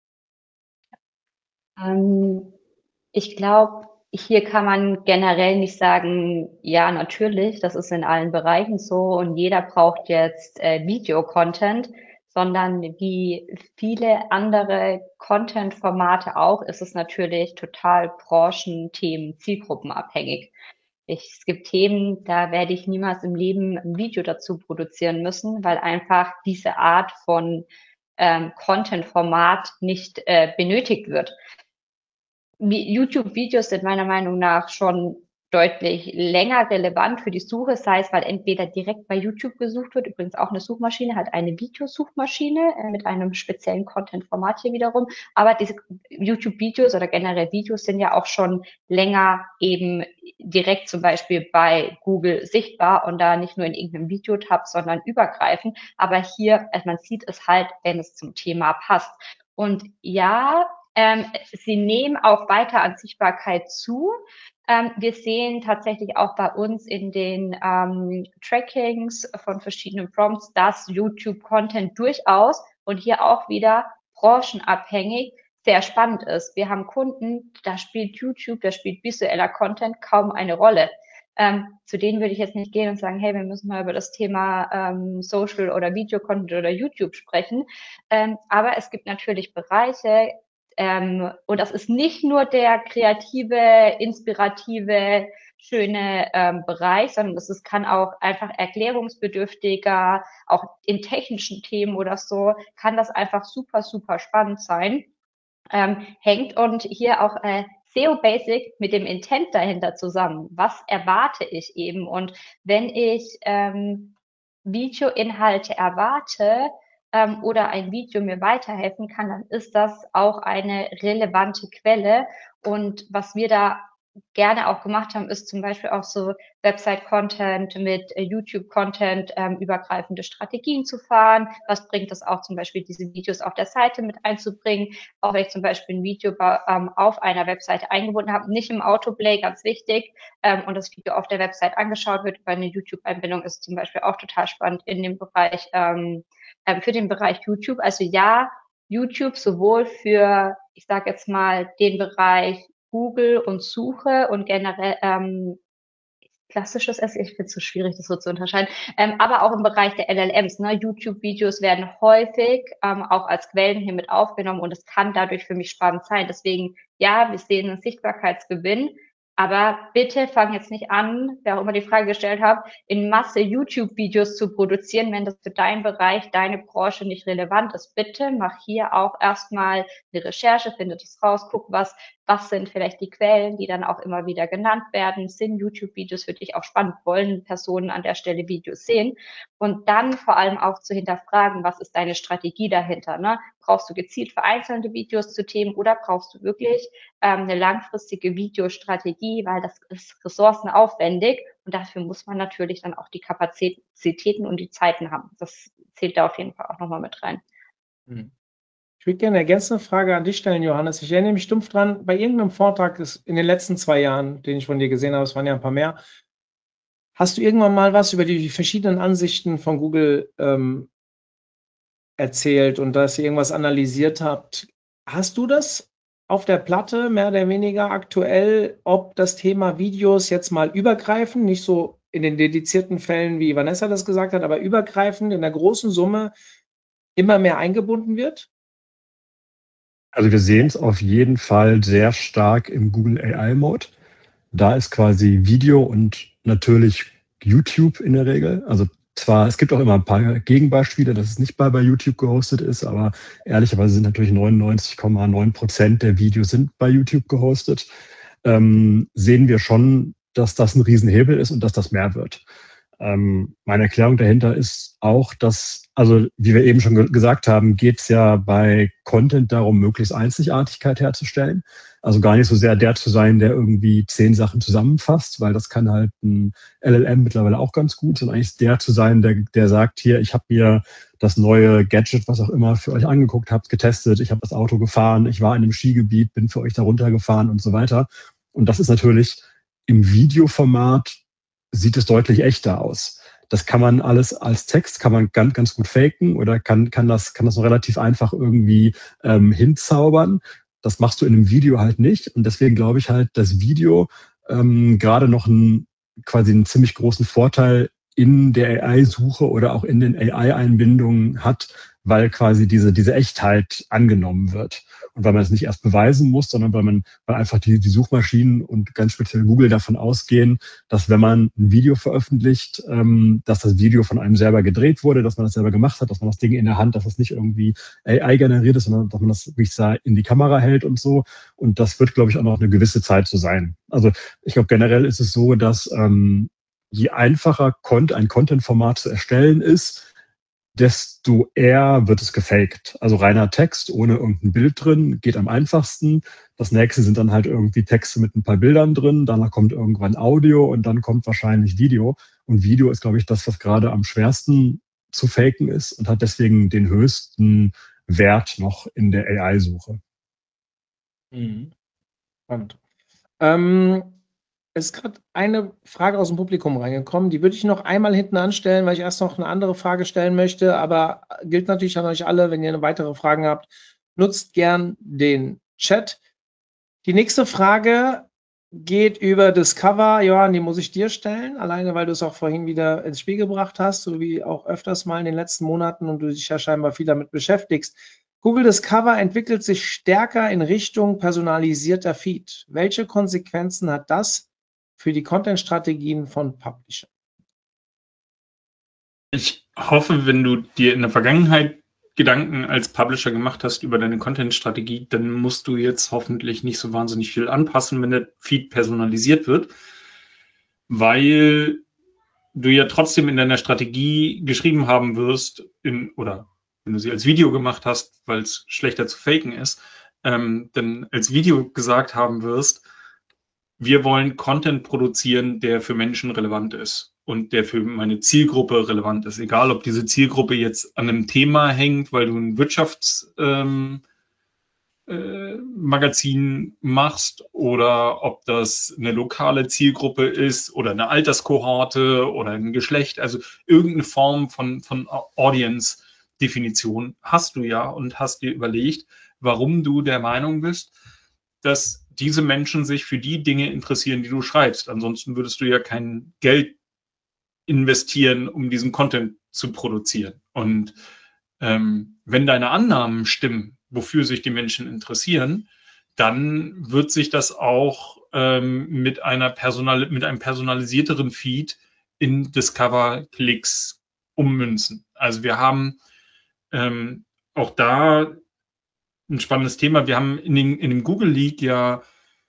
Ähm, ich glaube, hier kann man generell nicht sagen, ja, natürlich, das ist in allen Bereichen so und jeder braucht jetzt äh, Video-Content, sondern wie viele andere Content-Formate auch, ist es natürlich total Branchenthemen, zielgruppenabhängig. Ich, es gibt Themen, da werde ich niemals im Leben ein Video dazu produzieren müssen, weil einfach diese Art von ähm, Content-Format nicht äh, benötigt wird. YouTube-Videos sind meiner Meinung nach schon deutlich länger relevant für die Suche, sei es, weil entweder direkt bei YouTube gesucht wird, übrigens auch eine Suchmaschine, hat eine Videosuchmaschine äh, mit einem speziellen Content-Format hier wiederum, aber diese YouTube-Videos oder generell Videos sind ja auch schon länger eben direkt zum Beispiel bei Google sichtbar und da nicht nur in irgendeinem Videotab, sondern übergreifend, aber hier, also man sieht es halt, wenn es zum Thema passt. Und ja, ähm, sie nehmen auch weiter an Sichtbarkeit zu. Ähm, wir sehen tatsächlich auch bei uns in den ähm, Trackings von verschiedenen Prompts, dass YouTube-Content durchaus und hier auch wieder branchenabhängig sehr spannend ist. Wir haben Kunden, da spielt YouTube, da spielt visueller Content kaum eine Rolle. Ähm, zu denen würde ich jetzt nicht gehen und sagen, hey, wir müssen mal über das Thema ähm, Social oder Video-Content oder YouTube sprechen. Ähm, aber es gibt natürlich Bereiche, Ähm, und das ist nicht nur der kreative, inspirative schöne ähm, Bereich, sondern es ist, kann auch einfach erklärungsbedürftiger, auch in technischen Themen oder so, kann das einfach super, super spannend sein. Ähm, hängt und hier auch äh, S E O Basic mit dem Intent dahinter zusammen. Was erwarte ich eben? Und wenn ich ähm, Videoinhalte erwarte ähm, oder ein Video mir weiterhelfen kann, dann ist das auch eine relevante Quelle. Und was wir da gerne auch gemacht haben, ist zum Beispiel auch so Website-Content mit äh, YouTube-Content ähm, übergreifende Strategien zu fahren. Was bringt es auch zum Beispiel, diese Videos auf der Seite mit einzubringen? Auch wenn ich zum Beispiel ein Video ähm, auf einer Webseite eingebunden habe, nicht im Autoplay, ganz wichtig, ähm, und das Video auf der Website angeschaut wird über eine YouTube-Einbindung, ist zum Beispiel auch total spannend in dem Bereich, ähm, äh, für den Bereich YouTube. Also ja, YouTube sowohl für, ich sage jetzt mal, den Bereich Google und Suche und generell ähm, klassisches S E O, ich finde es so schwierig, das so zu unterscheiden, ähm, aber auch im Bereich der L L Ms. Ne? YouTube-Videos werden häufig ähm, auch als Quellen hier mit aufgenommen und es kann dadurch für mich spannend sein. Deswegen, ja, wir sehen einen Sichtbarkeitsgewinn, aber bitte fang jetzt nicht an, wer auch immer die Frage gestellt hat, in Masse YouTube-Videos zu produzieren, wenn das für deinen Bereich, deine Branche nicht relevant ist. Bitte mach hier auch erstmal eine Recherche, finde das raus, guck, was was sind vielleicht die Quellen, die dann auch immer wieder genannt werden, sind YouTube-Videos für dich auch spannend, wollen Personen an der Stelle Videos sehen und dann vor allem auch zu hinterfragen, was ist deine Strategie dahinter, ne? Brauchst du gezielt vereinzelte Videos zu Themen oder brauchst du wirklich ähm, eine langfristige Videostrategie, weil das ist ressourcenaufwendig und dafür muss man natürlich dann auch die Kapazitäten und die Zeiten haben. Das zählt da auf jeden Fall auch nochmal mit rein. Hm. Ich würde gerne eine ergänzende Frage an dich stellen, Johannes. Ich erinnere mich stumpf dran, bei irgendeinem Vortrag in den letzten zwei Jahren, den ich von dir gesehen habe, es waren ja ein paar mehr, hast du irgendwann mal was über die verschiedenen Ansichten von Google ähm, erzählt und dass ihr irgendwas analysiert habt. Hast du das auf der Platte mehr oder weniger aktuell, ob das Thema Videos jetzt mal übergreifend, nicht so in den dedizierten Fällen, wie Vanessa das gesagt hat, aber übergreifend in der großen Summe immer mehr eingebunden wird? Also wir sehen es auf jeden Fall sehr stark im Google A I-Mode. Da ist quasi Video und natürlich YouTube in der Regel. Also zwar, es gibt auch immer ein paar Gegenbeispiele, dass es nicht bei, bei YouTube gehostet ist, aber ehrlicherweise sind natürlich neunundneunzig Komma neun Prozent der Videos sind bei YouTube gehostet. Ähm, sehen wir schon, dass das ein Riesenhebel ist und dass das mehr wird. Ähm, meine Erklärung dahinter ist auch, dass, also wie wir eben schon ge gesagt haben, geht es ja bei Content darum, möglichst Einzigartigkeit herzustellen. Also gar nicht so sehr der zu sein, der irgendwie zehn Sachen zusammenfasst, weil das kann halt ein L L M mittlerweile auch ganz gut, sondern eigentlich der zu sein, der, der sagt, hier, ich habe mir das neue Gadget, was auch immer, für euch angeguckt, habt getestet, ich habe das Auto gefahren, ich war in einem Skigebiet, bin für euch da runtergefahren und so weiter. Und das ist natürlich im Videoformat sieht es deutlich echter aus. Das kann man alles als Text, kann man ganz, ganz gut faken oder kann, kann das, kann das noch relativ einfach irgendwie ähm, hinzaubern. Das machst du in einem Video halt nicht. Und deswegen glaube ich halt, dass Video ähm, gerade noch einen, quasi einen ziemlich großen Vorteil in der A I-Suche oder auch in den A I-Einbindungen hat, weil quasi diese, diese Echtheit angenommen wird. Und weil man es nicht erst beweisen muss, sondern weil man, weil einfach die, die Suchmaschinen und ganz speziell Google davon ausgehen, dass wenn man ein Video veröffentlicht, ähm, dass das Video von einem selber gedreht wurde, dass man das selber gemacht hat, dass man das Ding in der Hand, dass es nicht irgendwie A I generiert ist, sondern dass man das wirklich in die Kamera hält und so. Und das wird, glaube ich, auch noch eine gewisse Zeit so sein. Also ich glaube, generell ist es so, dass ähm, je einfacher ein Content-Format zu erstellen ist, desto eher wird es gefaked. Also reiner Text ohne irgendein Bild drin geht am einfachsten. Das nächste sind dann halt irgendwie Texte mit ein paar Bildern drin. Danach kommt irgendwann Audio und dann kommt wahrscheinlich Video. Und Video ist, glaube ich, das, was gerade am schwersten zu faken ist und hat deswegen den höchsten Wert noch in der A I-Suche. Mhm. Spannend. Ähm, Es ist gerade eine Frage aus dem Publikum reingekommen, die würde ich noch einmal hinten anstellen, weil ich erst noch eine andere Frage stellen möchte, aber gilt natürlich an euch alle, wenn ihr eine weitere Fragen habt, nutzt gern den Chat. Die nächste Frage geht über Discover. Johann, die muss ich dir stellen, alleine weil du es auch vorhin wieder ins Spiel gebracht hast, so wie auch öfters mal in den letzten Monaten und du dich ja scheinbar viel damit beschäftigst. Google Discover entwickelt sich stärker in Richtung personalisierter Feed. Welche Konsequenzen hat das für die Content-Strategien von Publishern? Ich hoffe, wenn du dir in der Vergangenheit Gedanken als Publisher gemacht hast über deine Content-Strategie, dann musst du jetzt hoffentlich nicht so wahnsinnig viel anpassen, wenn der Feed personalisiert wird, weil du ja trotzdem in deiner Strategie geschrieben haben wirst, in, oder wenn du sie als Video gemacht hast, weil es schlechter zu faken ist, ähm, dann als Video gesagt haben wirst, wir wollen Content produzieren, der für Menschen relevant ist und der für meine Zielgruppe relevant ist. Egal, ob diese Zielgruppe jetzt an einem Thema hängt, weil du ein Wirtschaftsmagazin ähm, äh, machst oder ob das eine lokale Zielgruppe ist oder eine Alterskohorte oder ein Geschlecht. Also irgendeine Form von, von Audience-Definition hast du ja und hast dir überlegt, warum du der Meinung bist, dass diese Menschen sich für die Dinge interessieren, die du schreibst. Ansonsten würdest du ja kein Geld investieren, um diesen Content zu produzieren. Und ähm, wenn deine Annahmen stimmen, wofür sich die Menschen interessieren, dann wird sich das auch ähm, mit einer personal mit einem personalisierteren Feed in Discover-Klicks ummünzen. Also wir haben ähm, auch da ein spannendes Thema. Wir haben in, den, in dem Google Leak ja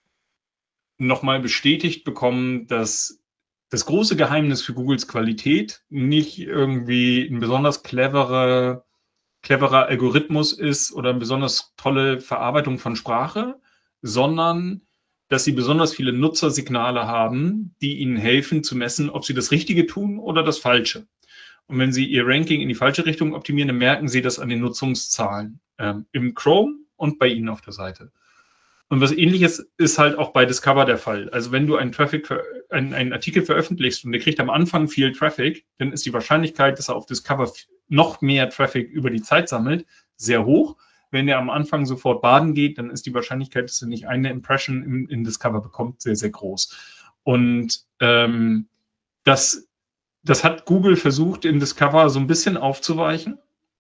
nochmal bestätigt bekommen, dass das große Geheimnis für Googles Qualität nicht irgendwie ein besonders cleverer, cleverer Algorithmus ist oder eine besonders tolle Verarbeitung von Sprache, sondern dass sie besonders viele Nutzersignale haben, die ihnen helfen zu messen, ob sie das Richtige tun oder das Falsche. Und wenn sie ihr Ranking in die falsche Richtung optimieren, dann merken sie das an den Nutzungszahlen ähm, im Chrome und bei ihnen auf der Seite. Und was Ähnliches ist halt auch bei Discover der Fall. Also wenn du einen, Traffic, einen, einen Artikel veröffentlichst und der kriegt am Anfang viel Traffic, dann ist die Wahrscheinlichkeit, dass er auf Discover noch mehr Traffic über die Zeit sammelt, sehr hoch. Wenn er am Anfang sofort baden geht, dann ist die Wahrscheinlichkeit, dass er nicht eine Impression in, in Discover bekommt, sehr, sehr groß. Und ähm, das, das hat Google versucht, in Discover so ein bisschen aufzuweichen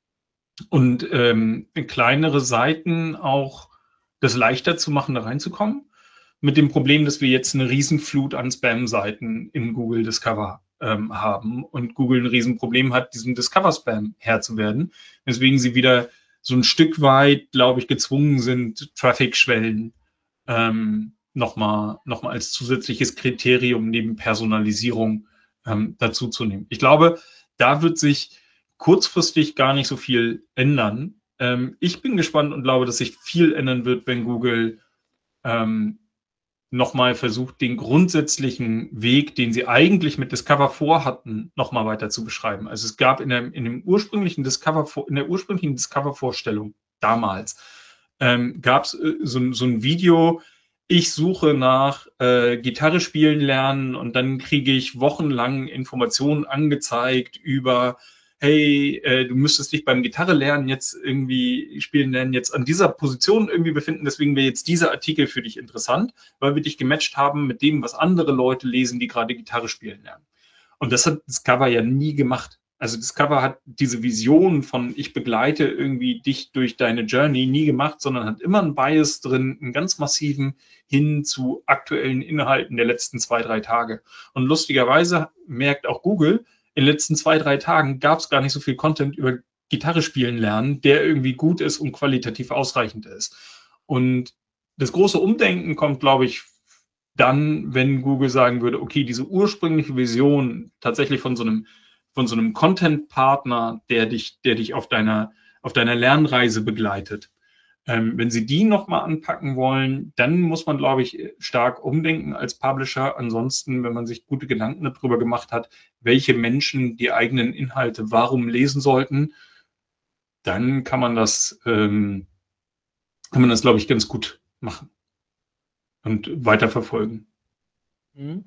und ähm, kleinere Seiten auch das leichter zu machen, da reinzukommen, mit dem Problem, dass wir jetzt eine Riesenflut an Spam-Seiten in Google Discover ähm, haben und Google ein Riesenproblem hat, diesem Discover-Spam Herr zu werden, weswegen sie wieder so ein Stück weit, glaube ich, gezwungen sind, Traffic-Schwellen ähm, nochmal noch mal als zusätzliches Kriterium neben Personalisierung ähm, dazu zu nehmen. Ich glaube, da wird sich kurzfristig gar nicht so viel ändern. Ähm, ich bin gespannt und glaube, dass sich viel ändern wird, wenn Google ähm, nochmal versucht, den grundsätzlichen Weg, den sie eigentlich mit Discover vorhatten, nochmal weiter zu beschreiben. Also es gab in, der, in, dem ursprünglichen Discover, in der ursprünglichen Discover-Vorstellung damals, ähm, gab es äh, so, so ein Video, ich suche nach äh, Gitarre spielen lernen und dann kriege ich wochenlang Informationen angezeigt über hey, äh, du müsstest dich beim Gitarre lernen jetzt irgendwie spielen lernen, jetzt an dieser Position irgendwie befinden, deswegen wäre jetzt dieser Artikel für dich interessant, weil wir dich gematcht haben mit dem, was andere Leute lesen, die gerade Gitarre spielen lernen. Und das hat Discover ja nie gemacht. Also Discover hat diese Vision von ich begleite irgendwie dich durch deine Journey nie gemacht, sondern hat immer einen Bias drin, einen ganz massiven hin zu aktuellen Inhalten der letzten zwei, drei Tage. Und lustigerweise merkt auch Google, in den letzten zwei, drei Tagen gab es gar nicht so viel Content über Gitarre spielen lernen, der irgendwie gut ist und qualitativ ausreichend ist. Und das große Umdenken kommt, glaube ich, dann, wenn Google sagen würde, okay, diese ursprüngliche Vision tatsächlich von so einem, von so einem Content-Partner, der dich, der dich auf deiner, auf deiner Lernreise begleitet, Ähm, wenn Sie die nochmal anpacken wollen, dann muss man, glaube ich, stark umdenken als Publisher. Ansonsten, wenn man sich gute Gedanken darüber gemacht hat, welche Menschen die eigenen Inhalte warum lesen sollten, dann kann man das, ähm, kann man das, glaube ich, ganz gut machen und weiterverfolgen. Mhm.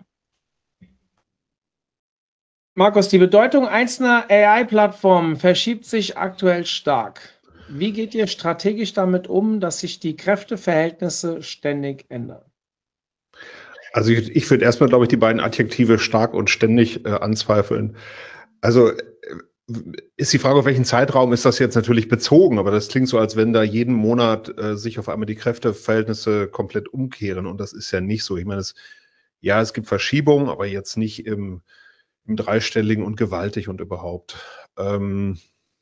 Markus, die Bedeutung einzelner A I-Plattformen verschiebt sich aktuell stark. Wie geht ihr strategisch damit um, dass sich die Kräfteverhältnisse ständig ändern? Also ich, ich würde erstmal, glaube ich, die beiden Adjektive stark und ständig äh, anzweifeln. Also äh, ist die Frage, auf welchen Zeitraum ist das jetzt natürlich bezogen, aber das klingt so, als wenn da jeden Monat äh, sich auf einmal die Kräfteverhältnisse komplett umkehren und das ist ja nicht so. Ich meine, das, ja, es gibt Verschiebungen, aber jetzt nicht im, im dreistelligen und gewaltig und überhaupt. Ähm,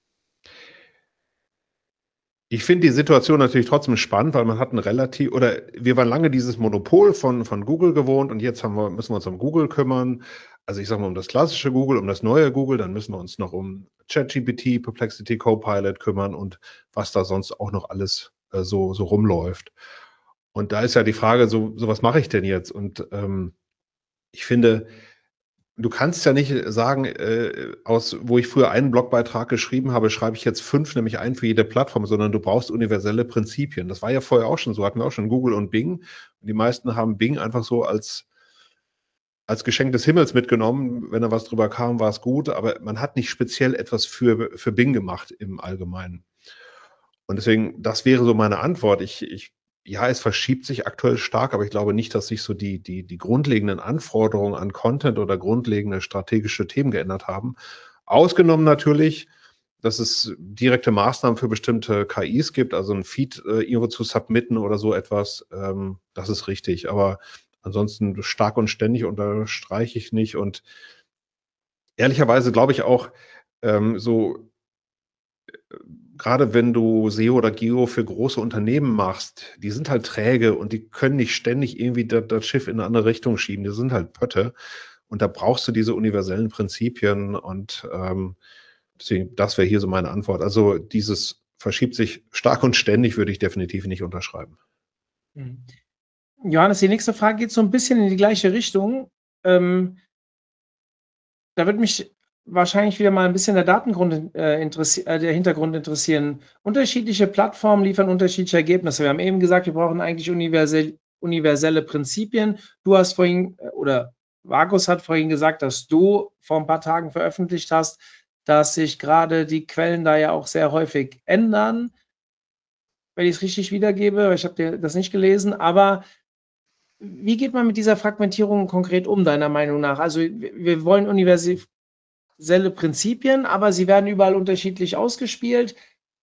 Ich finde die Situation natürlich trotzdem spannend, weil man hat ein relativ, oder wir waren lange dieses Monopol von, von Google gewohnt und jetzt haben wir, müssen wir uns um Google kümmern. Also ich sage mal um das klassische Google, um das neue Google, dann müssen wir uns noch um ChatGPT, Perplexity, Copilot kümmern und was da sonst auch noch alles äh, so, so rumläuft. Und da ist ja die Frage, so, so was mache ich denn jetzt? Und ähm, ich finde, du kannst ja nicht sagen, äh, aus, wo ich früher einen Blogbeitrag geschrieben habe, schreibe ich jetzt fünf, nämlich einen für jede Plattform, sondern du brauchst universelle Prinzipien. Das war ja vorher auch schon so, hatten wir auch schon Google und Bing. Und die meisten haben Bing einfach so als, als Geschenk des Himmels mitgenommen. Wenn da was drüber kam, war es gut, aber man hat nicht speziell etwas für, für Bing gemacht im Allgemeinen. Und deswegen, das wäre so meine Antwort. Ich, ich Ja, es verschiebt sich aktuell stark, aber ich glaube nicht, dass sich so die, die, die grundlegenden Anforderungen an Content oder grundlegende strategische Themen geändert haben. Ausgenommen natürlich, dass es direkte Maßnahmen für bestimmte K Is gibt, also ein Feed äh, irgendwo zu submitten oder so etwas. Ähm, das ist richtig. Aber ansonsten stark und ständig unterstreiche ich nicht. Und ehrlicherweise glaube ich auch, ähm, so gerade wenn du S E O oder Geo für große Unternehmen machst, die sind halt träge und die können nicht ständig irgendwie das, das Schiff in eine andere Richtung schieben. Die sind halt Pötte. Und da brauchst du diese universellen Prinzipien. Und ähm, deswegen, das wäre hier so meine Antwort. Also dieses verschiebt sich stark und ständig, würde ich definitiv nicht unterschreiben. Mhm. Johannes, die nächste Frage geht so ein bisschen in die gleiche Richtung. Ähm, da würde mich wahrscheinlich wieder mal ein bisschen der Datengrund äh, interessieren, äh, der Hintergrund interessieren. Unterschiedliche Plattformen liefern unterschiedliche Ergebnisse. Wir haben eben gesagt, wir brauchen eigentlich universell, universelle Prinzipien. Du hast vorhin, äh, oder Markus hat vorhin gesagt, dass du vor ein paar Tagen veröffentlicht hast, dass sich gerade die Quellen da ja auch sehr häufig ändern. Wenn ich es richtig wiedergebe, ich habe das nicht gelesen, aber wie geht man mit dieser Fragmentierung konkret um, deiner Meinung nach? Also wir wollen universelle Prinzipien, aber sie werden überall unterschiedlich ausgespielt.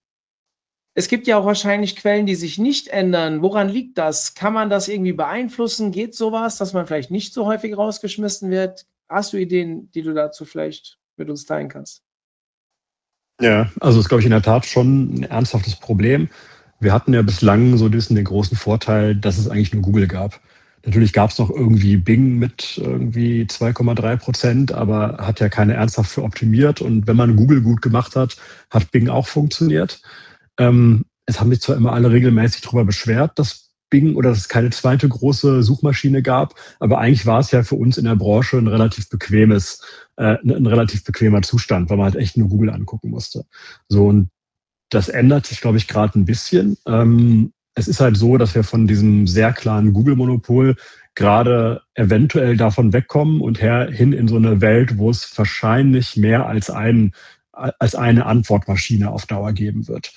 Es gibt ja auch wahrscheinlich Quellen, die sich nicht ändern. Woran liegt das? Kann man das irgendwie beeinflussen? Geht sowas, dass man vielleicht nicht so häufig rausgeschmissen wird? Hast du Ideen, die du dazu vielleicht mit uns teilen kannst? Ja, also ist, glaube ich, in der Tat schon ein ernsthaftes Problem. Wir hatten ja bislang so ein bisschen den großen Vorteil, dass es eigentlich nur Google gab. Natürlich gab es noch irgendwie Bing mit irgendwie zwei Komma drei Prozent, aber hat ja keiner ernsthaft für optimiert. Und wenn man Google gut gemacht hat, hat Bing auch funktioniert. Ähm, es haben sich zwar immer alle regelmäßig darüber beschwert, dass Bing oder dass es keine zweite große Suchmaschine gab, aber eigentlich war es ja für uns in der Branche ein relativ bequemes, äh, ein relativ bequemer Zustand, weil man halt echt nur Google angucken musste. So, und das ändert sich, glaube ich, gerade ein bisschen. Ähm, es ist halt so, dass wir von diesem sehr klaren Google-Monopol gerade eventuell davon wegkommen und her hin in so eine Welt, wo es wahrscheinlich mehr als, ein, als eine Antwortmaschine auf Dauer geben wird.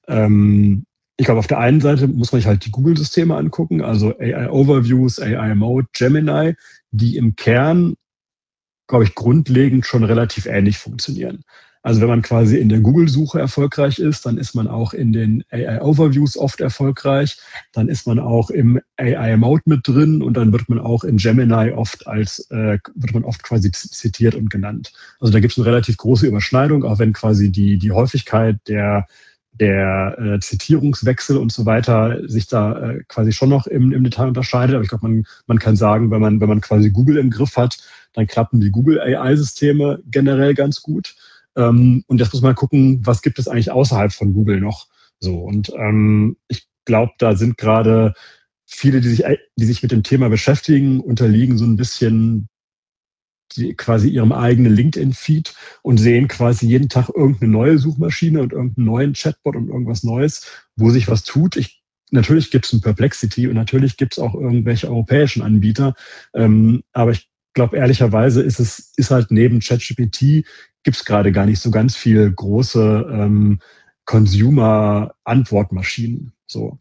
Ähm, ich glaube, auf der einen Seite muss man sich halt die Google-Systeme angucken, also A I-Overviews, A I-Mode, Gemini, die im Kern, glaube ich, grundlegend schon relativ ähnlich funktionieren. Also wenn man quasi in der Google-Suche erfolgreich ist, dann ist man auch in den A I-Overviews oft erfolgreich, dann ist man auch im A I-Mode mit drin und dann wird man auch in Gemini oft als, äh, wird man oft quasi zitiert und genannt. Also da gibt es eine relativ große Überschneidung, auch wenn quasi die, die Häufigkeit der der äh, Zitierungswechsel und so weiter sich da äh, quasi schon noch im, im Detail unterscheidet. Aber ich glaube, man, man kann sagen, wenn man, wenn man quasi Google im Griff hat, dann klappen die Google A I-Systeme generell ganz gut. Ähm, und jetzt muss man gucken, was gibt es eigentlich außerhalb von Google noch. So, und ähm, ich glaube, da sind gerade viele, die sich, die sich mit dem Thema beschäftigen, unterliegen so ein bisschen die, quasi ihrem eigenen LinkedIn-Feed und sehen quasi jeden Tag irgendeine neue Suchmaschine und irgendeinen neuen Chatbot und irgendwas Neues, wo sich was tut. Ich, natürlich gibt es ein Perplexity und natürlich gibt es auch irgendwelche europäischen Anbieter. Ähm, aber ich glaube, ehrlicherweise ist es ist halt neben ChatGPT gibt es gerade gar nicht so ganz viel große ähm, Consumer-Antwortmaschinen. So.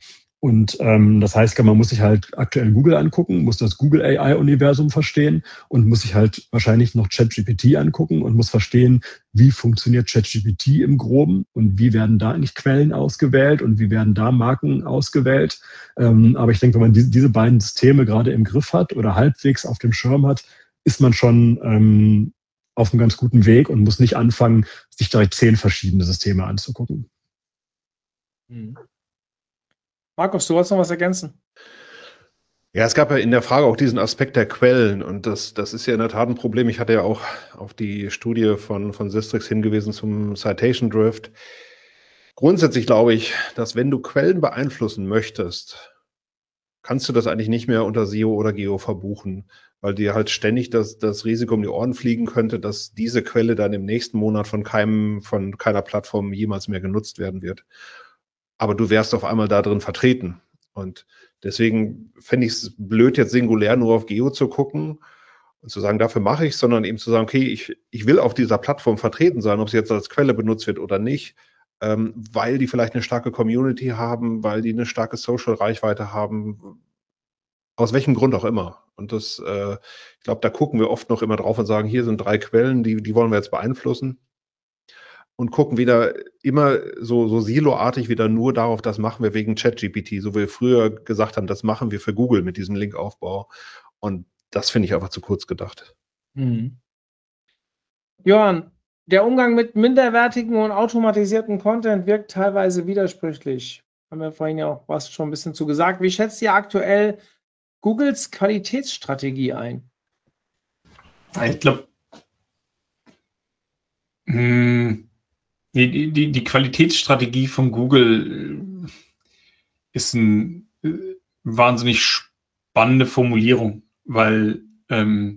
Und ähm, das heißt, man muss sich halt aktuell Google angucken, muss das Google A I-Universum verstehen und muss sich halt wahrscheinlich noch ChatGPT angucken und muss verstehen, wie funktioniert ChatGPT im Groben und wie werden da eigentlich Quellen ausgewählt und wie werden da Marken ausgewählt. Ähm, aber ich denke, wenn man die, diese beiden Systeme gerade im Griff hat oder halbwegs auf dem Schirm hat, ist man schon ähm, auf einem ganz guten Weg und muss nicht anfangen, sich direkt zehn verschiedene Systeme anzugucken. Mhm. Markus, du wolltest noch was ergänzen? Ja, es gab ja in der Frage auch diesen Aspekt der Quellen und das, das ist ja in der Tat ein Problem. Ich hatte ja auch auf die Studie von, von Sistrix hingewiesen zum Citation Drift. Grundsätzlich glaube ich, dass wenn du Quellen beeinflussen möchtest, kannst du das eigentlich nicht mehr unter S E O oder Geo verbuchen, weil dir halt ständig das, das Risiko um die Ohren fliegen könnte, dass diese Quelle dann im nächsten Monat von keinem, von keiner Plattform jemals mehr genutzt werden wird. Aber du wärst auf einmal da drin vertreten. Und deswegen fände ich es blöd, jetzt singulär nur auf Geo zu gucken und zu sagen, dafür mache ich es, sondern eben zu sagen, okay, ich, ich will auf dieser Plattform vertreten sein, ob sie jetzt als Quelle benutzt wird oder nicht, ähm, weil die vielleicht eine starke Community haben, weil die eine starke Social-Reichweite haben, aus welchem Grund auch immer. Und das, äh, ich glaube, da gucken wir oft noch immer drauf und sagen, hier sind drei Quellen, die, die wollen wir jetzt beeinflussen. Und gucken wieder immer so, so siloartig wieder nur darauf, das machen wir wegen ChatGPT, so wie wir früher gesagt haben, das machen wir für Google mit diesem Linkaufbau. Und das finde ich einfach zu kurz gedacht. Mhm. Johann, der Umgang mit minderwertigen und automatisierten Content wirkt teilweise widersprüchlich. Haben wir vorhin ja auch was schon ein bisschen zu gesagt. Wie schätzt ihr aktuell Googles Qualitätsstrategie ein? Ich glaube, hm, Die, die, die Qualitätsstrategie von Google ist eine wahnsinnig spannende Formulierung, weil ähm,